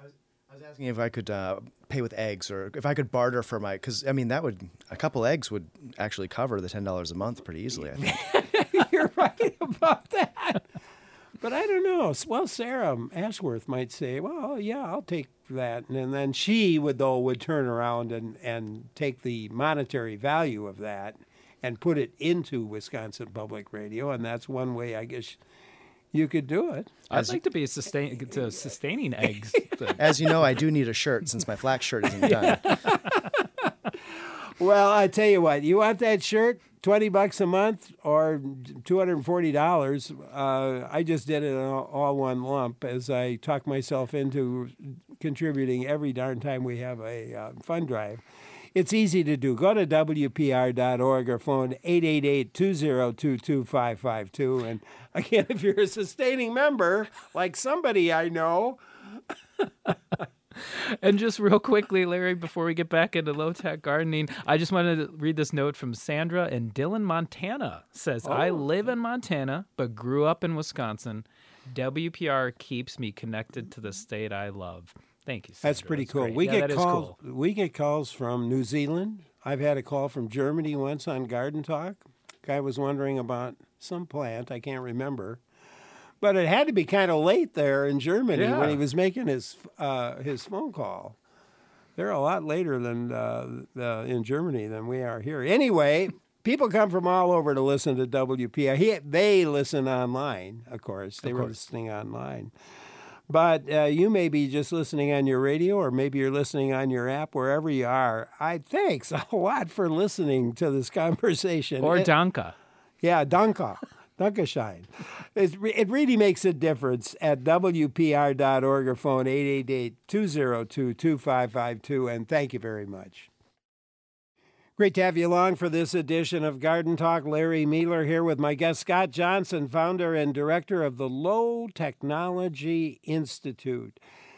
I was asking if I could uh, pay with eggs, or if I could barter for my, because I mean that would, a couple eggs would actually cover the ten dollars a month pretty easily, I think. You're right about that. But I don't know. Well, Sarah Ashworth might say, well, yeah, I'll take that. And then she would, though, would turn around and, and take the monetary value of that and put it into Wisconsin Public Radio. And that's one way, I guess, you could do it. I'd like to be sustain, to sustaining eggs. As you know, I do need a shirt since my flax shirt isn't done. Well, I tell you what, you want that shirt? twenty bucks a month or two hundred forty dollars. Uh, I just did it all, all one lump as I talked myself into contributing every darn time we have a uh, fund drive. It's easy to do. Go to W P R dot org or phone eight eight eight, two zero two, two five five two. And again, if you're a sustaining member, like somebody I know. And just real quickly, Larry, before we get back into low-tech gardening, I just wanted to read this note from Sandra in Dillon, Montana. Says, Oh. I live in Montana, but grew up in Wisconsin. W P R keeps me connected to the state I love. Thank you, Sandra. That's pretty cool. great. We Yeah, get that is calls. cool. We get calls from New Zealand. I've had a call from Germany once on Garden Talk. Guy was wondering about some plant. I can't remember. But it had to be kind of late there in Germany Yeah. when he was making his uh, his phone call. They're a lot later than uh, uh, in Germany than we are here. Anyway, people come from all over to listen to W P R. He, they listen online, of course. They Of were course. listening online. But uh, you may be just listening on your radio, or maybe you're listening on your app, wherever you are. I thanks a lot for listening to this conversation. Or It- Danka. yeah, Danke. Dankeschön. It, re- it really makes a difference at W P R dot org or phone eight eight eight, two zero two, two five five two, and thank you very much. Great to have you along for this edition of Garden Talk. Larry Mealer here with my guest, Scott Johnson, founder and director of the Low Technology Institute.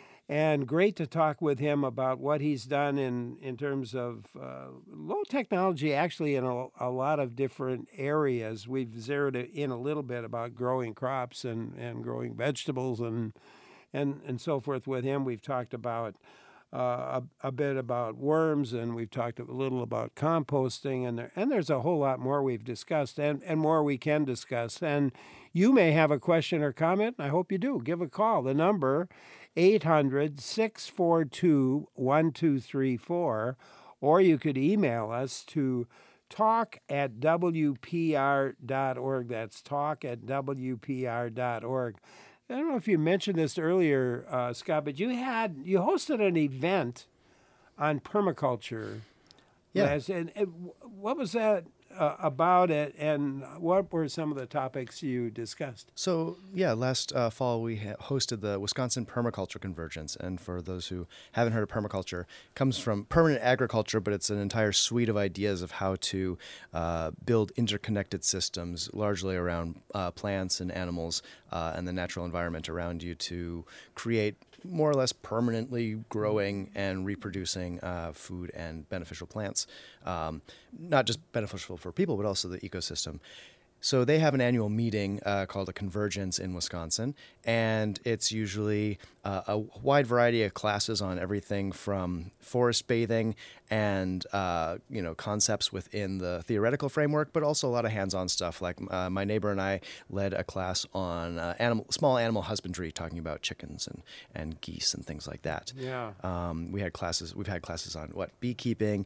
And great to talk with him about what he's done in, in terms of uh, low technology, actually in a, a lot of different areas. We've zeroed in a little bit about growing crops and, and growing vegetables and, and, and so forth with him. We've talked about uh, a, a bit about worms, and we've talked a little about composting, and, there, and there's a whole lot more we've discussed and, and more we can discuss. And you may have a question or comment, and I hope you do. Give a call. The number eight hundred, six four two, one two three four, or you could email us to talk at W P R dot org. That's talk at W P R dot org. I don't know if you mentioned this earlier, uh, Scott, but you had you hosted an event on permaculture. Yeah. last- and, and what was that uh, about it, and what were some of the topics you discussed? So, yeah, last uh, fall we ha- hosted the Wisconsin Permaculture Convergence. And for those who haven't heard of permaculture, it comes from permanent agriculture, but it's an entire suite of ideas of how to uh, build interconnected systems, largely around uh, plants and animals uh, and the natural environment around you, to create more or less permanently growing and reproducing uh, food and beneficial plants, um, not just beneficial for people, but also the ecosystem. So they have an annual meeting uh, called a Convergence in Wisconsin, and it's usually uh, a wide variety of classes on everything from forest bathing and uh, you know concepts within the theoretical framework, but also a lot of hands-on stuff. Like uh, my neighbor and I led a class on uh, animal, small animal husbandry, talking about chickens and, and geese and things like that. Yeah. Um, we had classes. We've had classes on what beekeeping,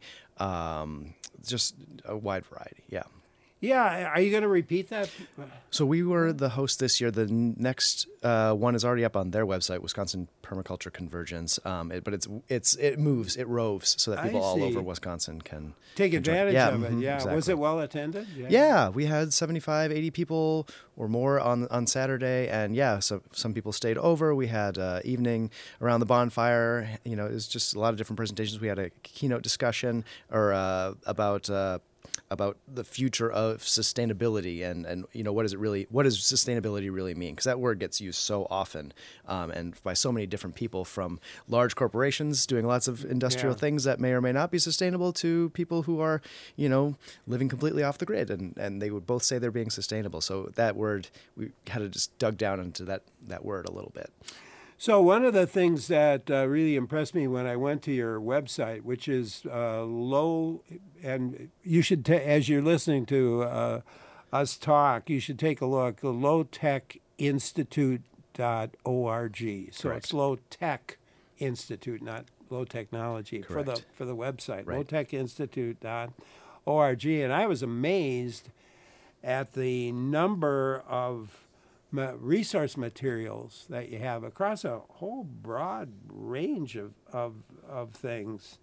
um, just a wide variety. Yeah. Yeah, are you going to repeat that? So we were the host this year. The n- next uh, one is already up on their website, Wisconsin Permaculture Convergence. Um, it, but it's it's it moves, it roves, so that I people all see. over Wisconsin can Take can join. advantage yeah, of it. mhm, Yeah. Was exactly. it well attended? Yeah, we had seventy-five, eighty people or more on on Saturday, and yeah, so some people stayed over. We had uh, evening around the bonfire. You know, it was just a lot of different presentations. We had a keynote discussion or uh, about. Uh, about the future of sustainability and, and you know what does it really what does sustainability really mean, because that word gets used so often um, and by so many different people, from large corporations doing lots of industrial Yeah. things that may or may not be sustainable to people who are you know living completely off the grid, and, and they would both say they're being sustainable. So that word, we kind of just dug down into that that word a little bit. So one of the things that uh, really impressed me when I went to your website, which is uh, low, and you should, ta- as you're listening to uh, us talk, you should take a look, low tech institute dot org. So Correct. it's Low Tech Institute, not Low Technology, for the for the website, Right. low tech institute dot org. And I was amazed at the number of ma- resource materials that you have across a whole broad range of, of, of things.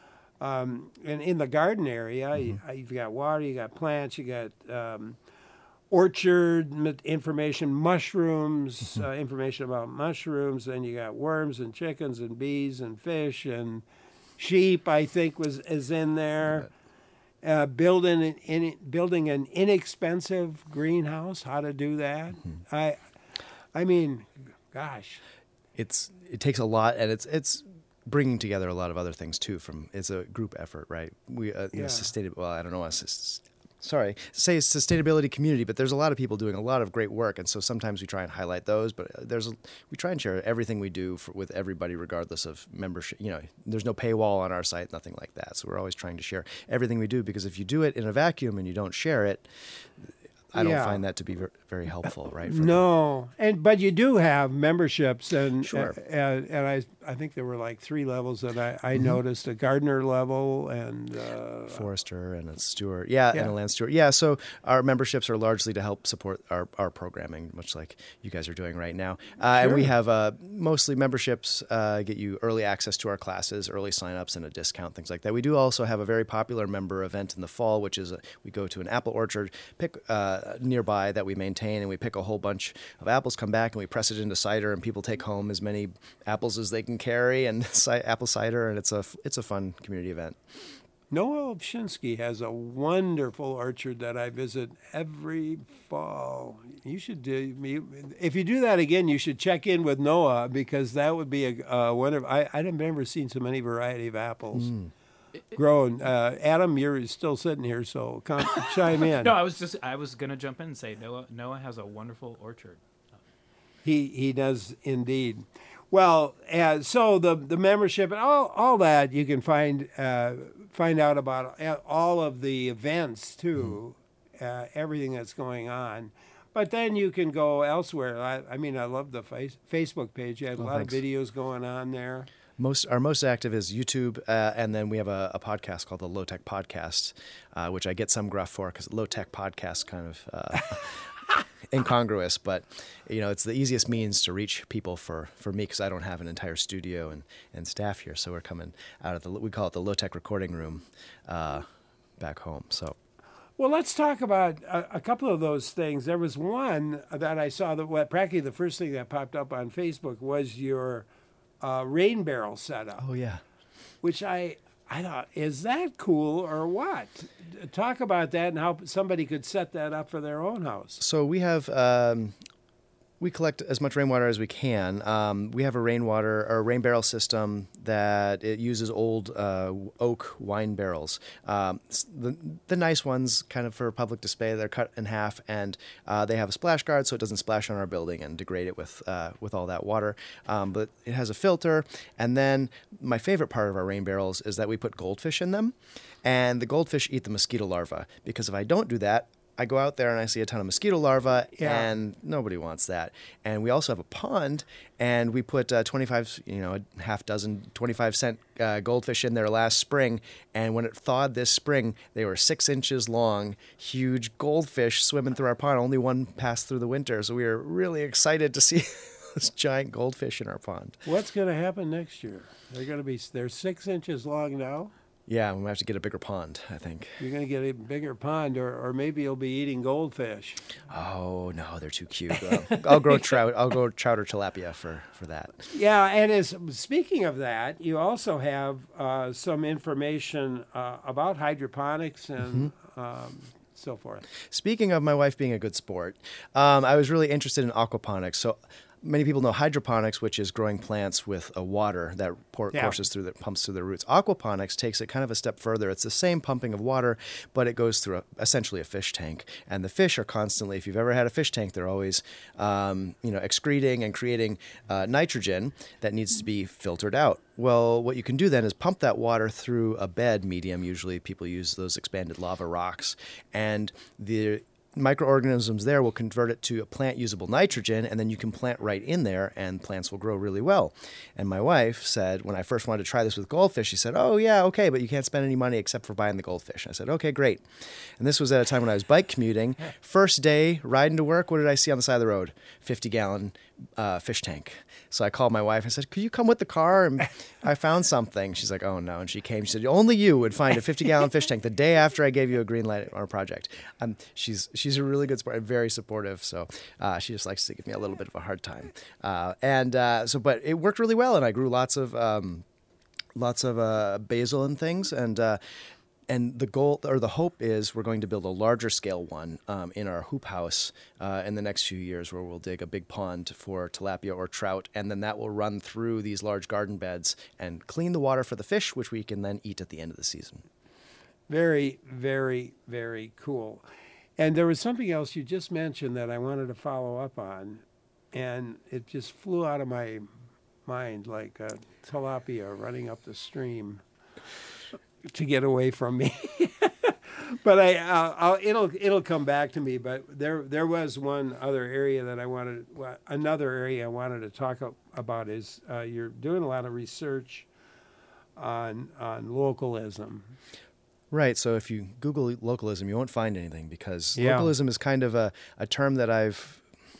Um, and in the garden area, Mm-hmm. you, you've got water, you got plants, you got um, orchard ma- information, mushrooms, uh, information about mushrooms, and you got worms and chickens and bees and fish and sheep, I think was is in there. Uh, building an in, building an inexpensive greenhouse, how to do that. Mm-hmm. I, I mean, gosh, It's it takes a lot, and it's it's bringing together a lot of other things too. From it's a group effort, right? We uh, you know, Yeah. sustainable. Well, I don't know. what sus- Sorry, say sustainability community, but there's a lot of people doing a lot of great work, and so sometimes we try and highlight those. But there's a, we try and share everything we do for, with everybody, regardless of membership. You know, there's no paywall on our site, nothing like that. So we're always trying to share everything we do, because if you do it in a vacuum and you don't share it, I don't Yeah. find that to be ver- very helpful, right? For no, and but you do have memberships, and Sure. uh, and, and I I think there were like three levels that I, I Mhm. noticed: a gardener level and uh, forester and a steward, yeah, Yeah. and a land steward, yeah. So our memberships are largely to help support our, our programming, much like you guys are doing right now. Uh, And we Sure. have uh, mostly memberships uh, get you early access to our classes, early signups, and a discount, things like that. We do also have a very popular member event in the fall, which is a, we go to an apple orchard pick uh, nearby that we maintain, and we pick a whole bunch of apples, come back, and we press it into cider, and people take home as many apples as they can carry, and ci- apple cider, and it's a it's a fun community event. Noah Olshinsky has a wonderful orchard that I visit every fall. You should do, if you do that again, you should check in with Noah, because that would be a uh, one of I I've never seen so many variety of apples Mm. grown. Uh, Adam, you're still sitting here, so come chime in. No, I was just I was gonna jump in and say Noah Noah has a wonderful orchard. He he does indeed. Well, uh, so the the membership and all all that you can find uh, find out about all of the events too, uh, everything that's going on. But then you can go elsewhere. I, I mean, I love the face, Facebook page. You have a Oh, lot thanks. of videos going on there. Most our most active is YouTube, uh, and then we have a, a podcast called the Low Tech Podcast, uh, which I get some gruff for because Low Tech Podcast kind of uh, incongruous, but you know it's the easiest means to reach people for, for me, because I don't have an entire studio and, and staff here, so we're coming out of the we call it the Low Tech Recording Room uh, back home. So. Well, let's talk about a, a couple of those things. There was one that I saw that what practically the first thing that popped up on Facebook was your uh, rain barrel setup. Oh yeah. Which I I thought, is that cool or what? Talk about that and how somebody could set that up for their own house. So we have um, we collect as much rainwater as we can. Um, we have a rainwater or a rain barrel system that it uses old uh, oak wine barrels. Um, s- the the nice ones, kind of for public display, they're cut in half, and uh, they have a splash guard so it doesn't splash on our building and degrade it with uh, with all that water. Um, but it has a filter, and then my favorite part of our rain barrels is that we put goldfish in them, and the goldfish eat the mosquito larvae. Because if I don't do that, I go out there and I see a ton of mosquito larvae, Yeah. and nobody wants that. And we also have a pond, and we put uh, twenty-five, you know, a half dozen twenty-five cent uh, goldfish in there last spring. And when it thawed this spring, they were six inches long, huge goldfish swimming through our pond. Only one passed through the winter, so we were really excited to see this giant goldfish in our pond. What's going to happen next year? They're going to be they're six inches long now. Yeah, we might have to get a bigger pond, I think. You're going to get a bigger pond, or, or maybe you'll be eating goldfish. Oh no, they're too cute. I'll, I'll grow trout. I'll grow trout or tilapia for, for that. Yeah, and as speaking of that, you also have uh, some information uh, about hydroponics and um, so forth. Speaking of my wife being a good sport, um, I was really interested in aquaponics. So many people know hydroponics, which is growing plants with a water that pour, Yeah. courses through, that pumps through their roots. Aquaponics takes it kind of a step further. It's the same pumping of water, but it goes through a, essentially a fish tank. And the fish are constantly, if you've ever had a fish tank, they're always, um, you know, excreting and creating uh, nitrogen that needs to be filtered out. Well, what you can do then is pump that water through a bed medium. Usually people use those expanded lava rocks. And the microorganisms there will convert it to a plant usable nitrogen, and then you can plant right in there and plants will grow really well. And my wife said, when I first wanted to try this with goldfish, she said, oh yeah, okay, but you can't spend any money except for buying the goldfish. And I said, okay, great. And this was at a time when I was bike commuting. First day riding to work, what did I see on the side of the road? fifty gallon uh, fish tank. So I called my wife and said, could you come with the car? And I found something. She's like, oh no. And she came. She said, only you would find a fifty gallon fish tank the day after I gave you a green light on a project. Um, she's she's a really good sport, very supportive. So uh, she just likes to give me a little bit of a hard time. Uh, and uh, so, but it worked really well, and I grew lots of um, lots of uh, basil and things. And uh, And the goal or the hope is we're going to build a larger scale one um, in our hoop house uh, in the next few years, where we'll dig a big pond for tilapia or trout, and then that will run through these large garden beds and clean the water for the fish, which we can then eat at the end of the season. Very, very, very cool. And there was something else you just mentioned that I wanted to follow up on, and it just flew out of my mind like a tilapia running up the stream to get away from me. But I, uh, I'll, it'll it'll come back to me. But there there was one other area that I wanted, well, another area I wanted to talk about is uh, you're doing a lot of research on on localism. Right. So if you Google localism, you won't find anything, because Yeah. localism is kind of a, a term that I've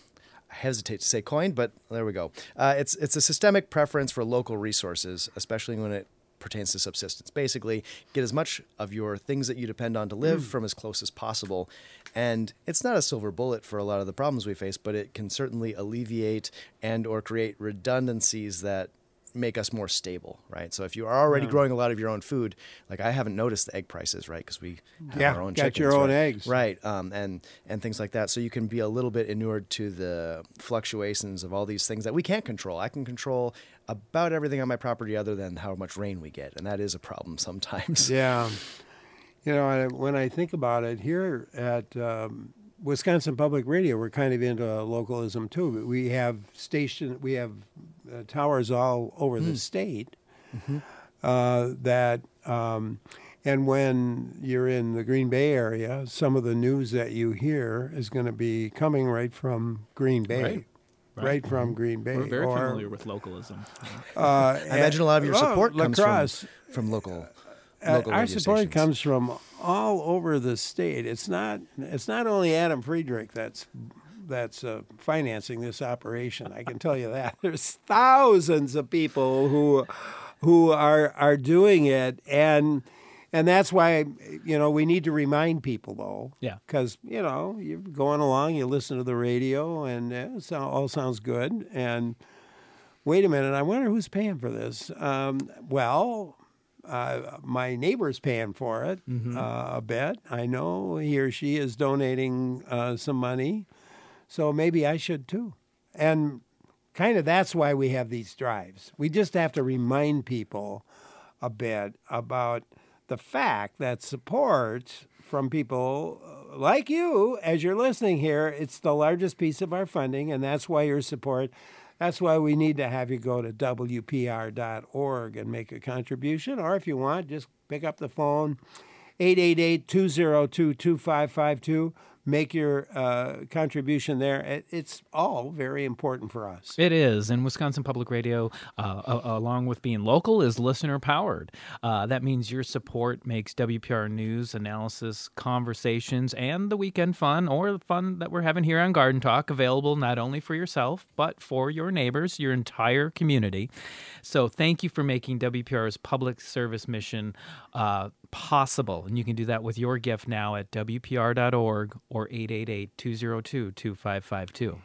I hesitate to say coined, but there we go. Uh, it's it's a systemic preference for local resources, especially when it pertains to subsistence. Basically, get as much of your things that you depend on to live Mm. from as close as possible. And it's not a silver bullet for a lot of the problems we face, but it can certainly alleviate and or create redundancies that make us more stable, right? So if you are already Yeah. growing a lot of your own food, like I haven't noticed the egg prices, right? Because we have Yeah, our own got chickens, your own right? eggs. Right, um, and, and things like that. So you can be a little bit inured to the fluctuations of all these things that we can't control. I can control about everything on my property other than how much rain we get, and that is a problem sometimes. Yeah. You know, I, when I think about it, here at um, Wisconsin Public Radio, we're kind of into localism too. We have station, we have uh, towers all over the Mm. state Mhm. uh, that, um, and when you're in the Green Bay area, some of the news that you hear is going to be coming right from Green Bay. Right. Right, Right. from Green Bay. We're very or, familiar with localism. Uh, I imagine a lot of your oh, support comes lacrosse. from, from local, Uh, local our radio support stations. comes from all over the state. It's not. It's not only Adam Friedrich that's that's uh, financing this operation. I can tell you that. There's thousands of people who who are are doing it, and and that's why, you know, we need to remind people though. Yeah. Because, you know, you're going along, you listen to the radio, and uh, it all sounds good. And wait a minute, I wonder who's paying for this. Um, well. Uh, my neighbor's paying for it Mhm. uh, a bit. I know he or she is donating uh, some money, so maybe I should too. And kind of that's why we have these drives. We just have to remind people a bit about the fact that support from people like you, as you're listening here, it's the largest piece of our funding, and that's why your support. That's why we need to have you go to W P R dot org and make a contribution. Or if you want, just pick up the phone, eight eight eight, two oh two, two five five two. Make your uh, contribution there. It, it's all very important for us. It is. And Wisconsin Public Radio, uh, a- along with being local, is listener powered. Uh, that means your support makes W P R news, analysis, conversations, and the weekend fun, or the fun that we're having here on Garden Talk, available not only for yourself, but for your neighbors, your entire community. So thank you for making W P R's public service mission uh, possible. And you can do that with your gift now at W P R dot org or eight eight eight, two oh two, two five five two.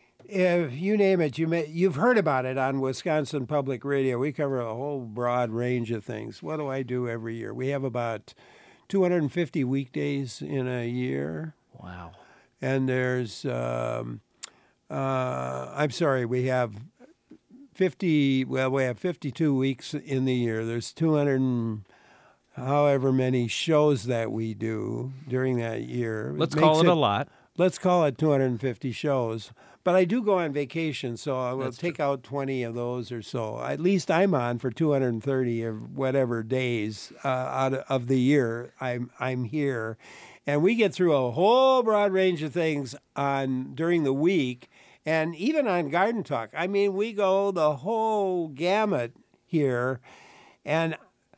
If you name it, you may, you've heard about it on Wisconsin Public Radio. We cover a whole broad range of things. What do I do every year? We have about two hundred fifty weekdays in a year. Wow. And there's um, uh, I'm sorry, we have fifty, well, we have fifty-two weeks in the year. There's two hundred and however many shows that we do during that year. Let's it call it, it a lot. Let's call it two hundred fifty shows. But I do go on vacation, so I will That's take true. out twenty of those or so. At least I'm on for two hundred thirty or whatever days uh, out of the year I'm I'm here. And we get through a whole broad range of things on during the week, and even on Garden Talk. I mean, we go the whole gamut here, and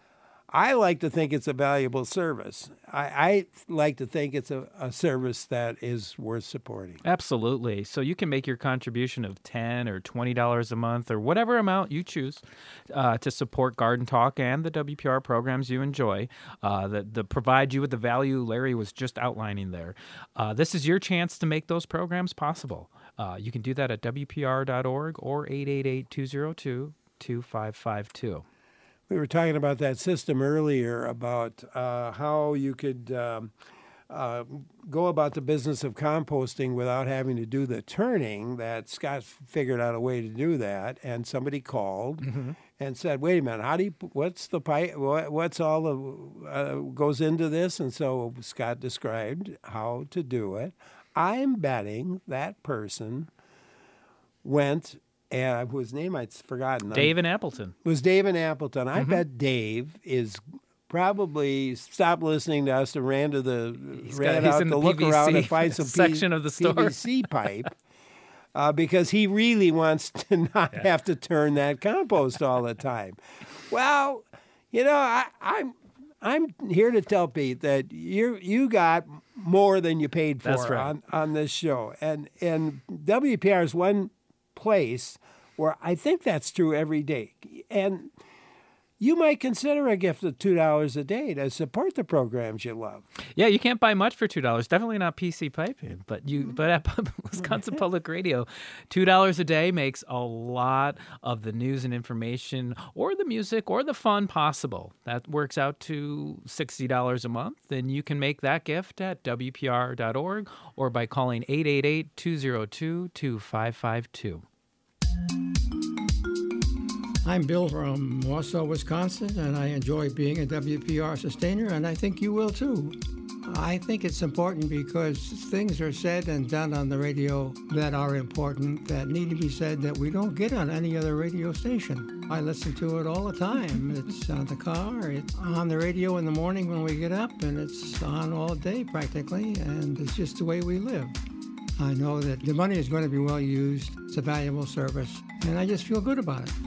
I like to think it's a valuable service. I, I like to think it's a, a service that is worth supporting. Absolutely. So you can make your contribution of ten or twenty dollars a month or whatever amount you choose uh, to support Garden Talk and the W P R programs you enjoy uh, that, that provide you with the value Larry was just outlining there. Uh, this is your chance to make those programs possible. Uh, you can do that at W P R dot org or eight eight eight, two oh two, two five five two. We were talking about that system earlier about uh, how you could um, uh, go about the business of composting without having to do the turning. That Scott figured out a way to do that, and somebody called Mm-hmm. and said, "Wait a minute, how do you? What's the pipe? What, what's all the uh, goes into this?" And so Scott described how to do it. I'm betting that person went. And whose name I'd forgotten. Dave in Appleton. It was Dave in Appleton. I Mhm. bet Dave is probably stopped listening to us and ran to the He's ran got- he's out in to the look P V C around and find some section P- of the store. P V C pipe uh, because he really wants to not Yeah. have to turn that compost all the time. Well, you know, I, I'm I'm here to tell Pete that you you got more than you paid for That's right. on, on this show, and and W P R is one place where I think that's true every day. And you might consider a gift of two dollars a day to support the programs you love. Yeah, you can't buy much for two dollars. Definitely not P C piping, but you. But at Wisconsin Public Radio, two dollars a day makes a lot of the news and information, or the music, or the fun possible. That works out to sixty dollars a month, and you can make that gift at W P R dot org or by calling eight eight eight, two oh two, two five five two. I'm Bill from Warsaw, Wisconsin, and I enjoy being a W P R sustainer, and I think you will too. I think it's important because things are said and done on the radio that are important, that need to be said, that we don't get on any other radio station. I listen to it all the time. It's on the car, it's on the radio in the morning when we get up, and it's on all day practically, and it's just the way we live. I know that the money is going to be well used. It's a valuable service, and I just feel good about it.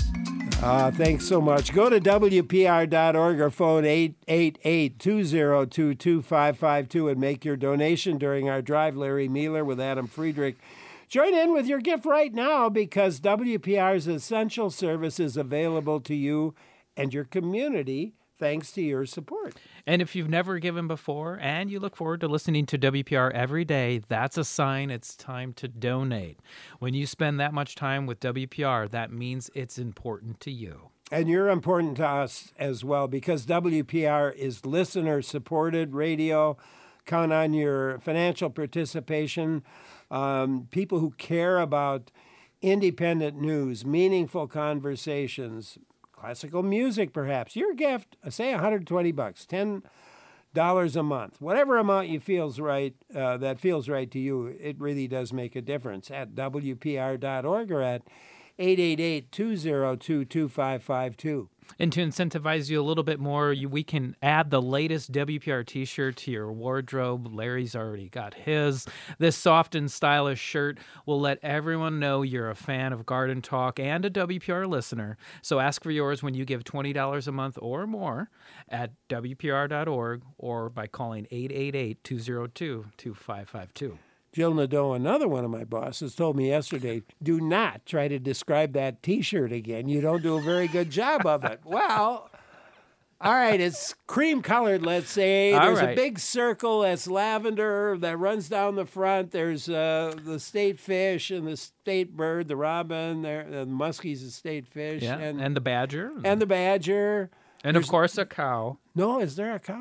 Uh, thanks so much. Go to W P R dot org or phone eight eight eight, two oh two, two five five two and make your donation during our drive. Larry Mealer with Adam Friedrich. Join in with your gift right now because W P R's essential service is available to you and your community thanks to your support. And if you've never given before and you look forward to listening to W P R every day, that's a sign it's time to donate. When you spend that much time with W P R, that means it's important to you. And you're important to us as well because W P R is listener-supported radio. Count on your financial participation. Um, people who care about independent news, meaningful conversations, classical music, perhaps. Your gift, say one hundred twenty bucks, ten dollars a month, whatever amount you feels right, uh, that feels right to you. It really does make a difference at W P R dot org or at eight eight eight, two oh two, two five five two. And to incentivize you a little bit more, you, we can add the latest W P R t-shirt to your wardrobe. Larry's already got his. This soft and stylish shirt will let everyone know you're a fan of Garden Talk and a W P R listener. So ask for yours when you give twenty dollars a month or more at W P R dot org or by calling eight eight eight, two oh two, two five five two. Jill Nadeau, another one of my bosses, told me yesterday, do not try to describe that T-shirt again. You don't do a very good job of it. Well, all right, it's cream-colored, let's say. All There's right. a big circle that's lavender that runs down the front. There's uh, the state fish and the state bird, the robin. There, the muskie's a state fish. Yeah, and, and the badger. and the badger. And, There's- of course, a cow. No, is there a cow?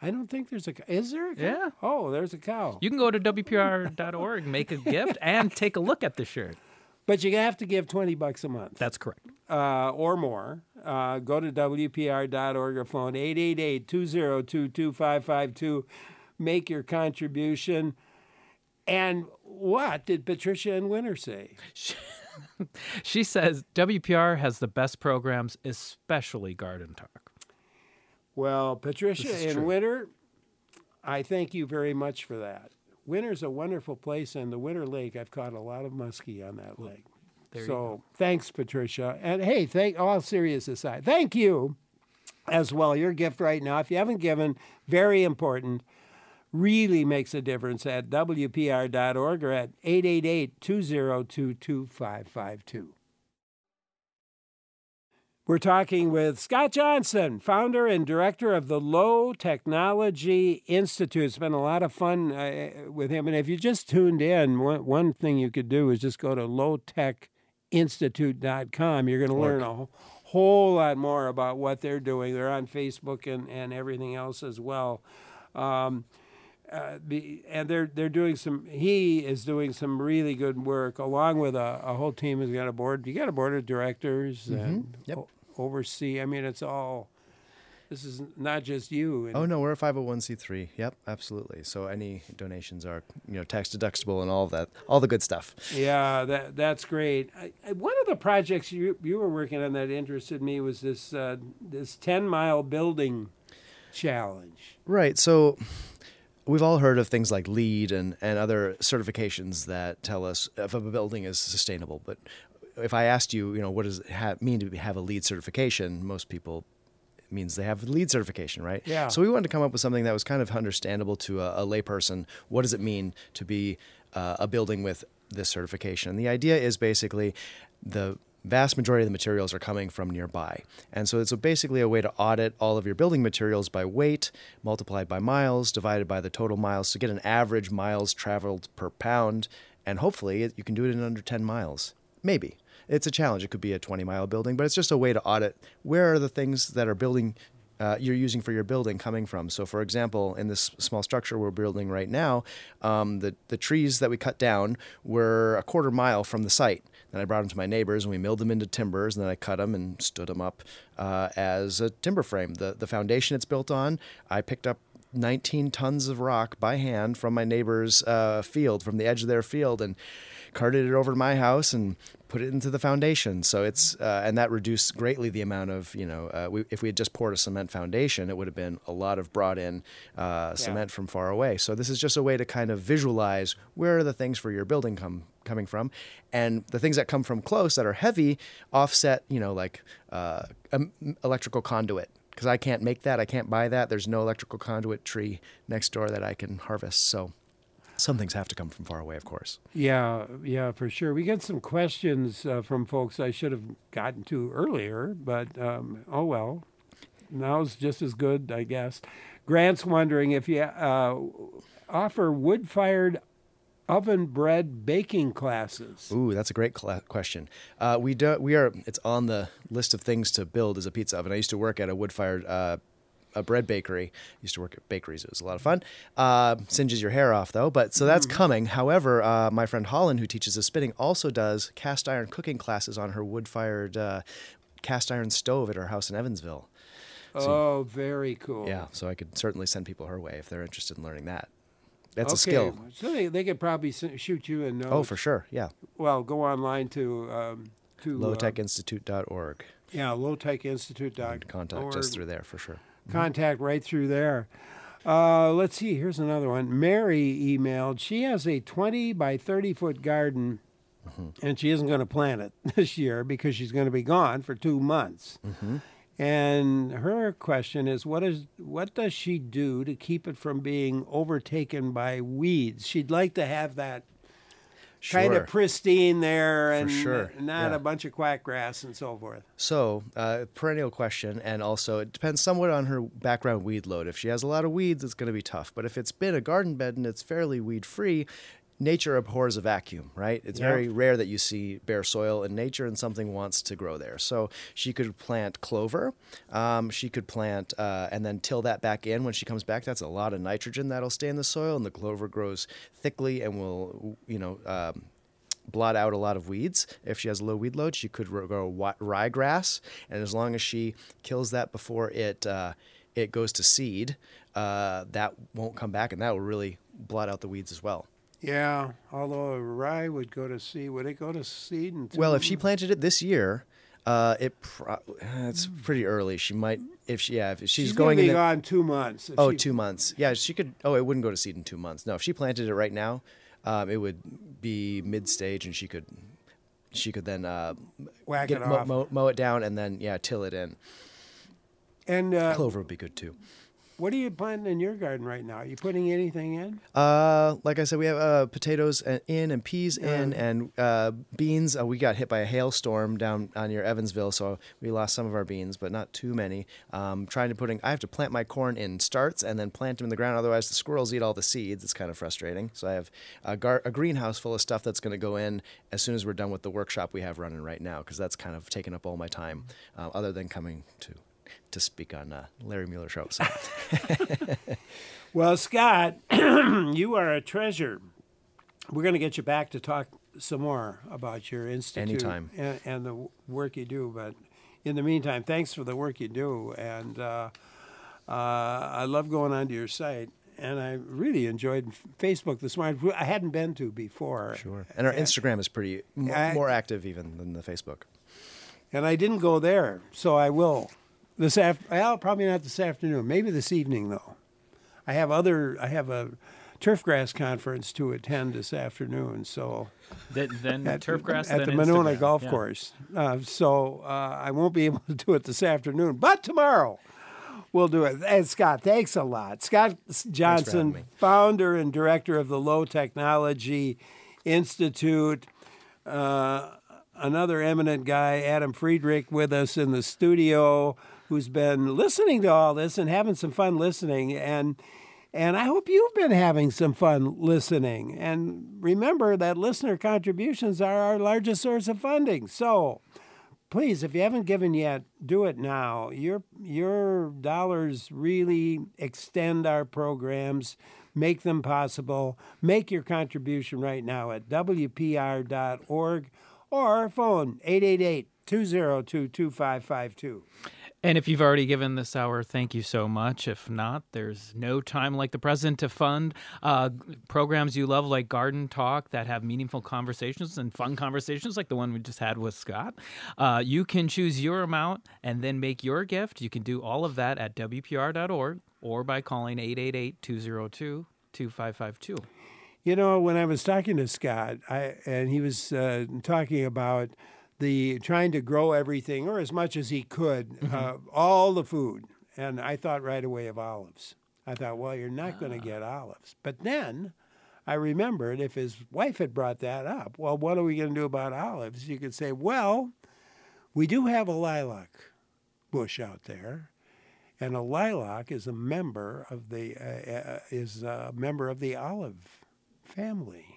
I don't think there's a cow. Is there a cow? Yeah. Oh, there's a cow. You can go to W P R dot org, make a gift, and take a look at the shirt. But you have to give twenty bucks a month. That's correct. Uh, or more. Uh, go to W P R dot org or phone eight eight eight, two zero two, two five five two. Make your contribution. And what did Patricia in Winter say? She says W P R has the best programs, especially Garden Talk. Well, Patricia in true. Winter, I thank you very much for that. Winter's a wonderful place, and the Winter Lake, I've caught a lot of muskie on that lake. There you so go. thanks, Patricia. And hey, thank all serious aside, thank you as well. Your gift right now, if you haven't given, very important, really makes a difference at W P R dot org or at eight eight eight, two zero two, two five five two. We're talking with Scott Johnson, founder and director of the Low Technology Institute. It's been a lot of fun uh, with him. And if you just tuned in, one, one thing you could do is just go to low tech institute dot com. You're going to learn a whole, whole lot more about what they're doing. They're on Facebook and, and everything else as well. Um, Uh, the, and they're they're doing some. He is doing some really good work, along with a, a whole team. Has got a board. You got a board of directors Mhm. and Yep. o- oversee. I mean, it's all. This is not just you. And Oh no, we're a five oh one c three. Yep, absolutely. So any donations are, you know, tax deductible and all of that, all the good stuff. Yeah, that that's great. I, I, one of the projects you you were working on that interested me was this uh, this ten mile building challenge. Right. So we've all heard of things like LEED and, and other certifications that tell us if a building is sustainable. But if I asked you, you know, what does it have, mean to have a LEED certification, most people it means they have a LEED certification, right? Yeah. So we wanted to come up with something that was kind of understandable to a, a layperson. What does it mean to be uh, a building with this certification? And the idea is basically the vast majority of the materials are coming from nearby. And so it's a basically a way to audit all of your building materials by weight, multiplied by miles, divided by the total miles to get an average miles traveled per pound. And hopefully it, you can do it in under ten miles. Maybe. It's a challenge. It could be a twenty mile building, but it's just a way to audit where are the things that are building Uh, you're using for your building coming from. So, for example, in this small structure we're building right now, um, the, the trees that we cut down were a quarter mile from the site. Then I brought them to my neighbors and we milled them into timbers, and then I cut them and stood them up uh, as a timber frame. The, the foundation it's built on, I picked up nineteen tons of rock by hand from my neighbor's uh, field, from the edge of their field, and carted it over to my house and put it into the foundation. So it's uh, and that reduced greatly the amount of, you know, uh, we, if we had just poured a cement foundation, it would have been a lot of brought in uh, cement from far away. So this is just a way to kind of visualize where are the things for your building come coming from, and the things that come from close that are heavy offset, you know, like uh, um, electrical conduit. Because I can't make that, I can't buy that. There's no electrical conduit tree next door that I can harvest. So some things have to come from far away, of course. Yeah, yeah, for sure. We got some questions uh, from folks I should have gotten to earlier, but um, oh well. Now's just as good, I guess. Grant's wondering if you uh, offer wood-fired oven bread baking classes. Ooh, that's a great cl- question. Uh, we do. We are. It's on the list of things to build as a pizza oven. I used to work at a wood-fired uh, a bread bakery. I used to work at bakeries. It was a lot of fun. Uh, singes your hair off though. But so that's mm. coming. However, uh, my friend Holland, who teaches us spitting, also does cast iron cooking classes on her wood-fired uh, cast iron stove at her house in Evansville. So, oh, very cool. Yeah. So I could certainly send people her way if they're interested in learning that. That's okay. a skill. So they, they could probably shoot you a note. Oh, for sure. Yeah. Well, go online to um, to low tech institute dot org. Uh, yeah, low tech institute dot org. Contact us through there for sure. Contact right through there. Uh, let's see. Here's another one. Mary emailed. She has a twenty by thirty foot garden, mm-hmm. and she isn't going to plant it this year because she's going to be gone for two months. Mm-hmm. And her question is, what is what does she do to keep it from being overtaken by weeds? She'd like to have that sure. kind of pristine there and For sure. not yeah. a bunch of quack grass and so forth. So, uh, perennial question, and also it depends somewhat on her background weed load. If she has a lot of weeds, it's going to be tough. But if it's been a garden bed and it's fairly weed-free, nature abhors a vacuum, right? It's Yeah. very rare that you see bare soil in nature and something wants to grow there. So she could plant clover. Um, she could plant uh, and then till that back in when she comes back. That's a lot of nitrogen that'll stay in the soil, and the clover grows thickly and will, you know, um, blot out a lot of weeds. If she has a low weed load, she could grow wi- ryegrass, and as long as she kills that before it uh, it goes to seed, uh, that won't come back, and that will really blot out the weeds as well. Yeah, although a rye would go to seed. Would it go to seed? In two Well, if she planted it this year, uh, it pro- it's pretty early. She might, if she, yeah, if she's, She's going gonna be in the, gone two months. If oh, she- two months. Yeah, she could. Oh, it wouldn't go to seed in two months. No, if she planted it right now, um, it would be mid stage, and she could, she could then uh, Whack get it mow, off. mow, mow it down, and then yeah, till it in. And uh, Clover would be good too. what are you planting in your garden right now? Are you putting anything in? Uh, like I said, we have uh, potatoes uh, in and peas in Yeah. and uh, beans. Uh, we got hit by a hailstorm down on near Evansville, so we lost some of our beans, but not too many. Um, trying to putting, I have to plant my corn in starts and then plant them in the ground. Otherwise, the squirrels eat all the seeds. It's kind of frustrating. So I have a, gar- a greenhouse full of stuff that's going to go in as soon as we're done with the workshop we have running right now, because that's kind of taken up all my time, uh, other than coming to to speak on uh, Larry Mueller show. So. Well, Scott, you are a treasure. We're going to get you back to talk some more about your institute Anytime. And, and the work you do. But in the meantime, thanks for the work you do. And uh, uh, I love going onto your site. And I really enjoyed Facebook this morning. I hadn't been to before. Sure. And our Instagram is pretty m- I- more active even than the Facebook. And I didn't go there, so I will. This af- well, probably not this afternoon. Maybe this evening, though. I have other. I have a turfgrass conference to attend this afternoon. So Then, then at, turfgrass at then the Monona Instagram. Golf Yeah. Course. Uh, so uh, I won't be able to do it this afternoon, but tomorrow we'll do it. And Scott, thanks a lot. Scott having Johnson, me. founder and director of the Low Technology Institute. Uh, another eminent guy, Adam Friedrich, with us in the studio, who's been listening to all this and having some fun listening. And and I hope you've been having some fun listening. And remember that listener contributions are our largest source of funding. So please, if you haven't given yet, do it now. Your your dollars really extend our programs, make them possible. Make your contribution right now at W P R dot org or phone eight eight eight, two zero two, two five five two. And if you've already given this hour, thank you so much. If not, there's no time like the present to fund uh, programs you love like Garden Talk that have meaningful conversations and fun conversations like the one we just had with Scott. Uh, you can choose your amount and then make your gift. You can do all of that at W P R dot org or by calling eight eight eight, two zero two, two five five two. You know, when I was talking to Scott, I and he was uh, talking about the trying to grow everything, or as much as he could, Mm-hmm. uh, all the food. And I thought right away of olives. I thought, well, you're not going to get olives. But then I remembered if his wife had brought that up, well, what are we going to do about olives? You could say, well, we do have a lilac bush out there. And a lilac is a member of the uh, uh, is a member of the olive family.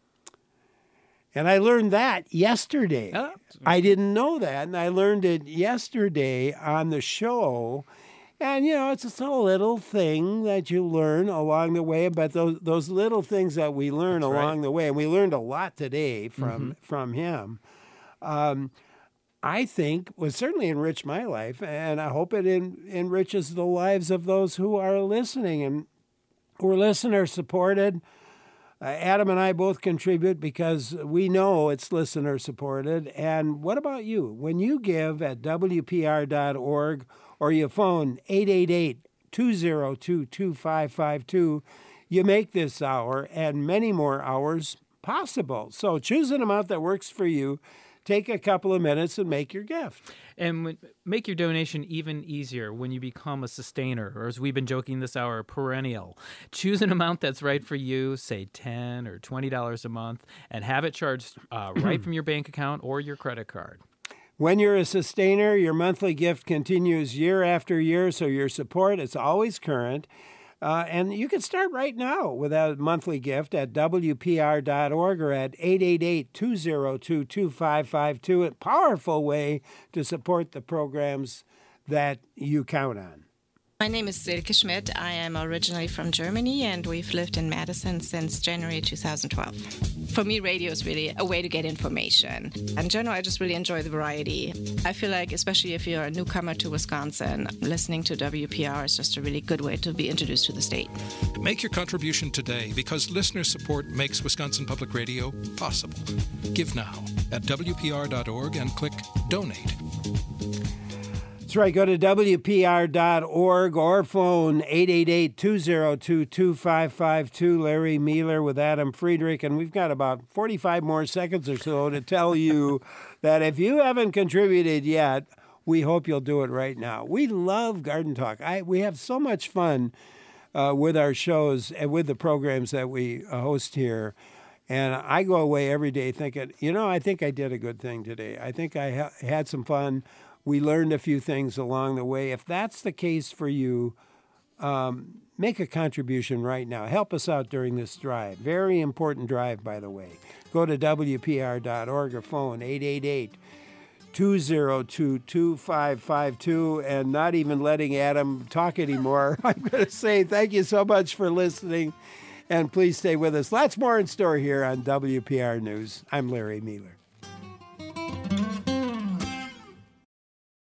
And I learned that yesterday. Oh. I didn't know that, and I learned it yesterday on the show. And, you know, it's just a little thing that you learn along the way, but those those little things that we learn That's along right. the way, and we learned a lot today from, Mhm. from him, um, I think would certainly enrich my life, and I hope it en- enriches the lives of those who are listening. And we're listener-supported. Uh, Adam and I both contribute because we know it's listener supported. And what about you? When you give at W P R dot org or you phone eight eight eight, two zero two, two five five two, you make this hour and many more hours possible. So choose an amount that works for you. Take a couple of minutes and make your gift. And when, make your donation even easier when you become a sustainer, or as we've been joking this hour, a perennial. Choose an amount that's right for you, say ten dollars or twenty dollars a month, and have it charged uh, right from your bank account or your credit card. When you're a sustainer, your monthly gift continues year after year, so your support is always current. Uh, and you can start right now with a monthly gift at W P R dot org or at eight eight eight, two zero two, two five five two. A powerful way to support the programs that you count on. My name is Silke Schmidt. I am originally from Germany, and we've lived in Madison since January two thousand twelve. For me, radio is really a way to get information. In general, I just really enjoy the variety. I feel like, especially if you're a newcomer to Wisconsin, listening to W P R is just a really good way to be introduced to the state. Make your contribution today, because listener support makes Wisconsin Public Radio possible. Give now at W P R dot org and click Donate. That's right. Go to W P R dot org or phone eight eight eight, two zero two, two five five two. Larry Mealer with Adam Friedrich. And we've got about forty-five more seconds or so to tell you that if you haven't contributed yet, we hope you'll do it right now. We love Garden Talk. I, we have so much fun uh, with our shows and with the programs that we host here. And I go away every day thinking, you know, I think I did a good thing today. I think I ha- had some fun. We learned a few things along the way. If that's the case for you, um, make a contribution right now. Help us out during this drive. Very important drive, by the way. Go to W P R dot org or phone eight eight eight, two zero two, two five five two. And not even letting Adam talk anymore, I'm going to say thank you so much for listening. And please stay with us. Lots more in store here on W P R News. I'm Larry Mealer.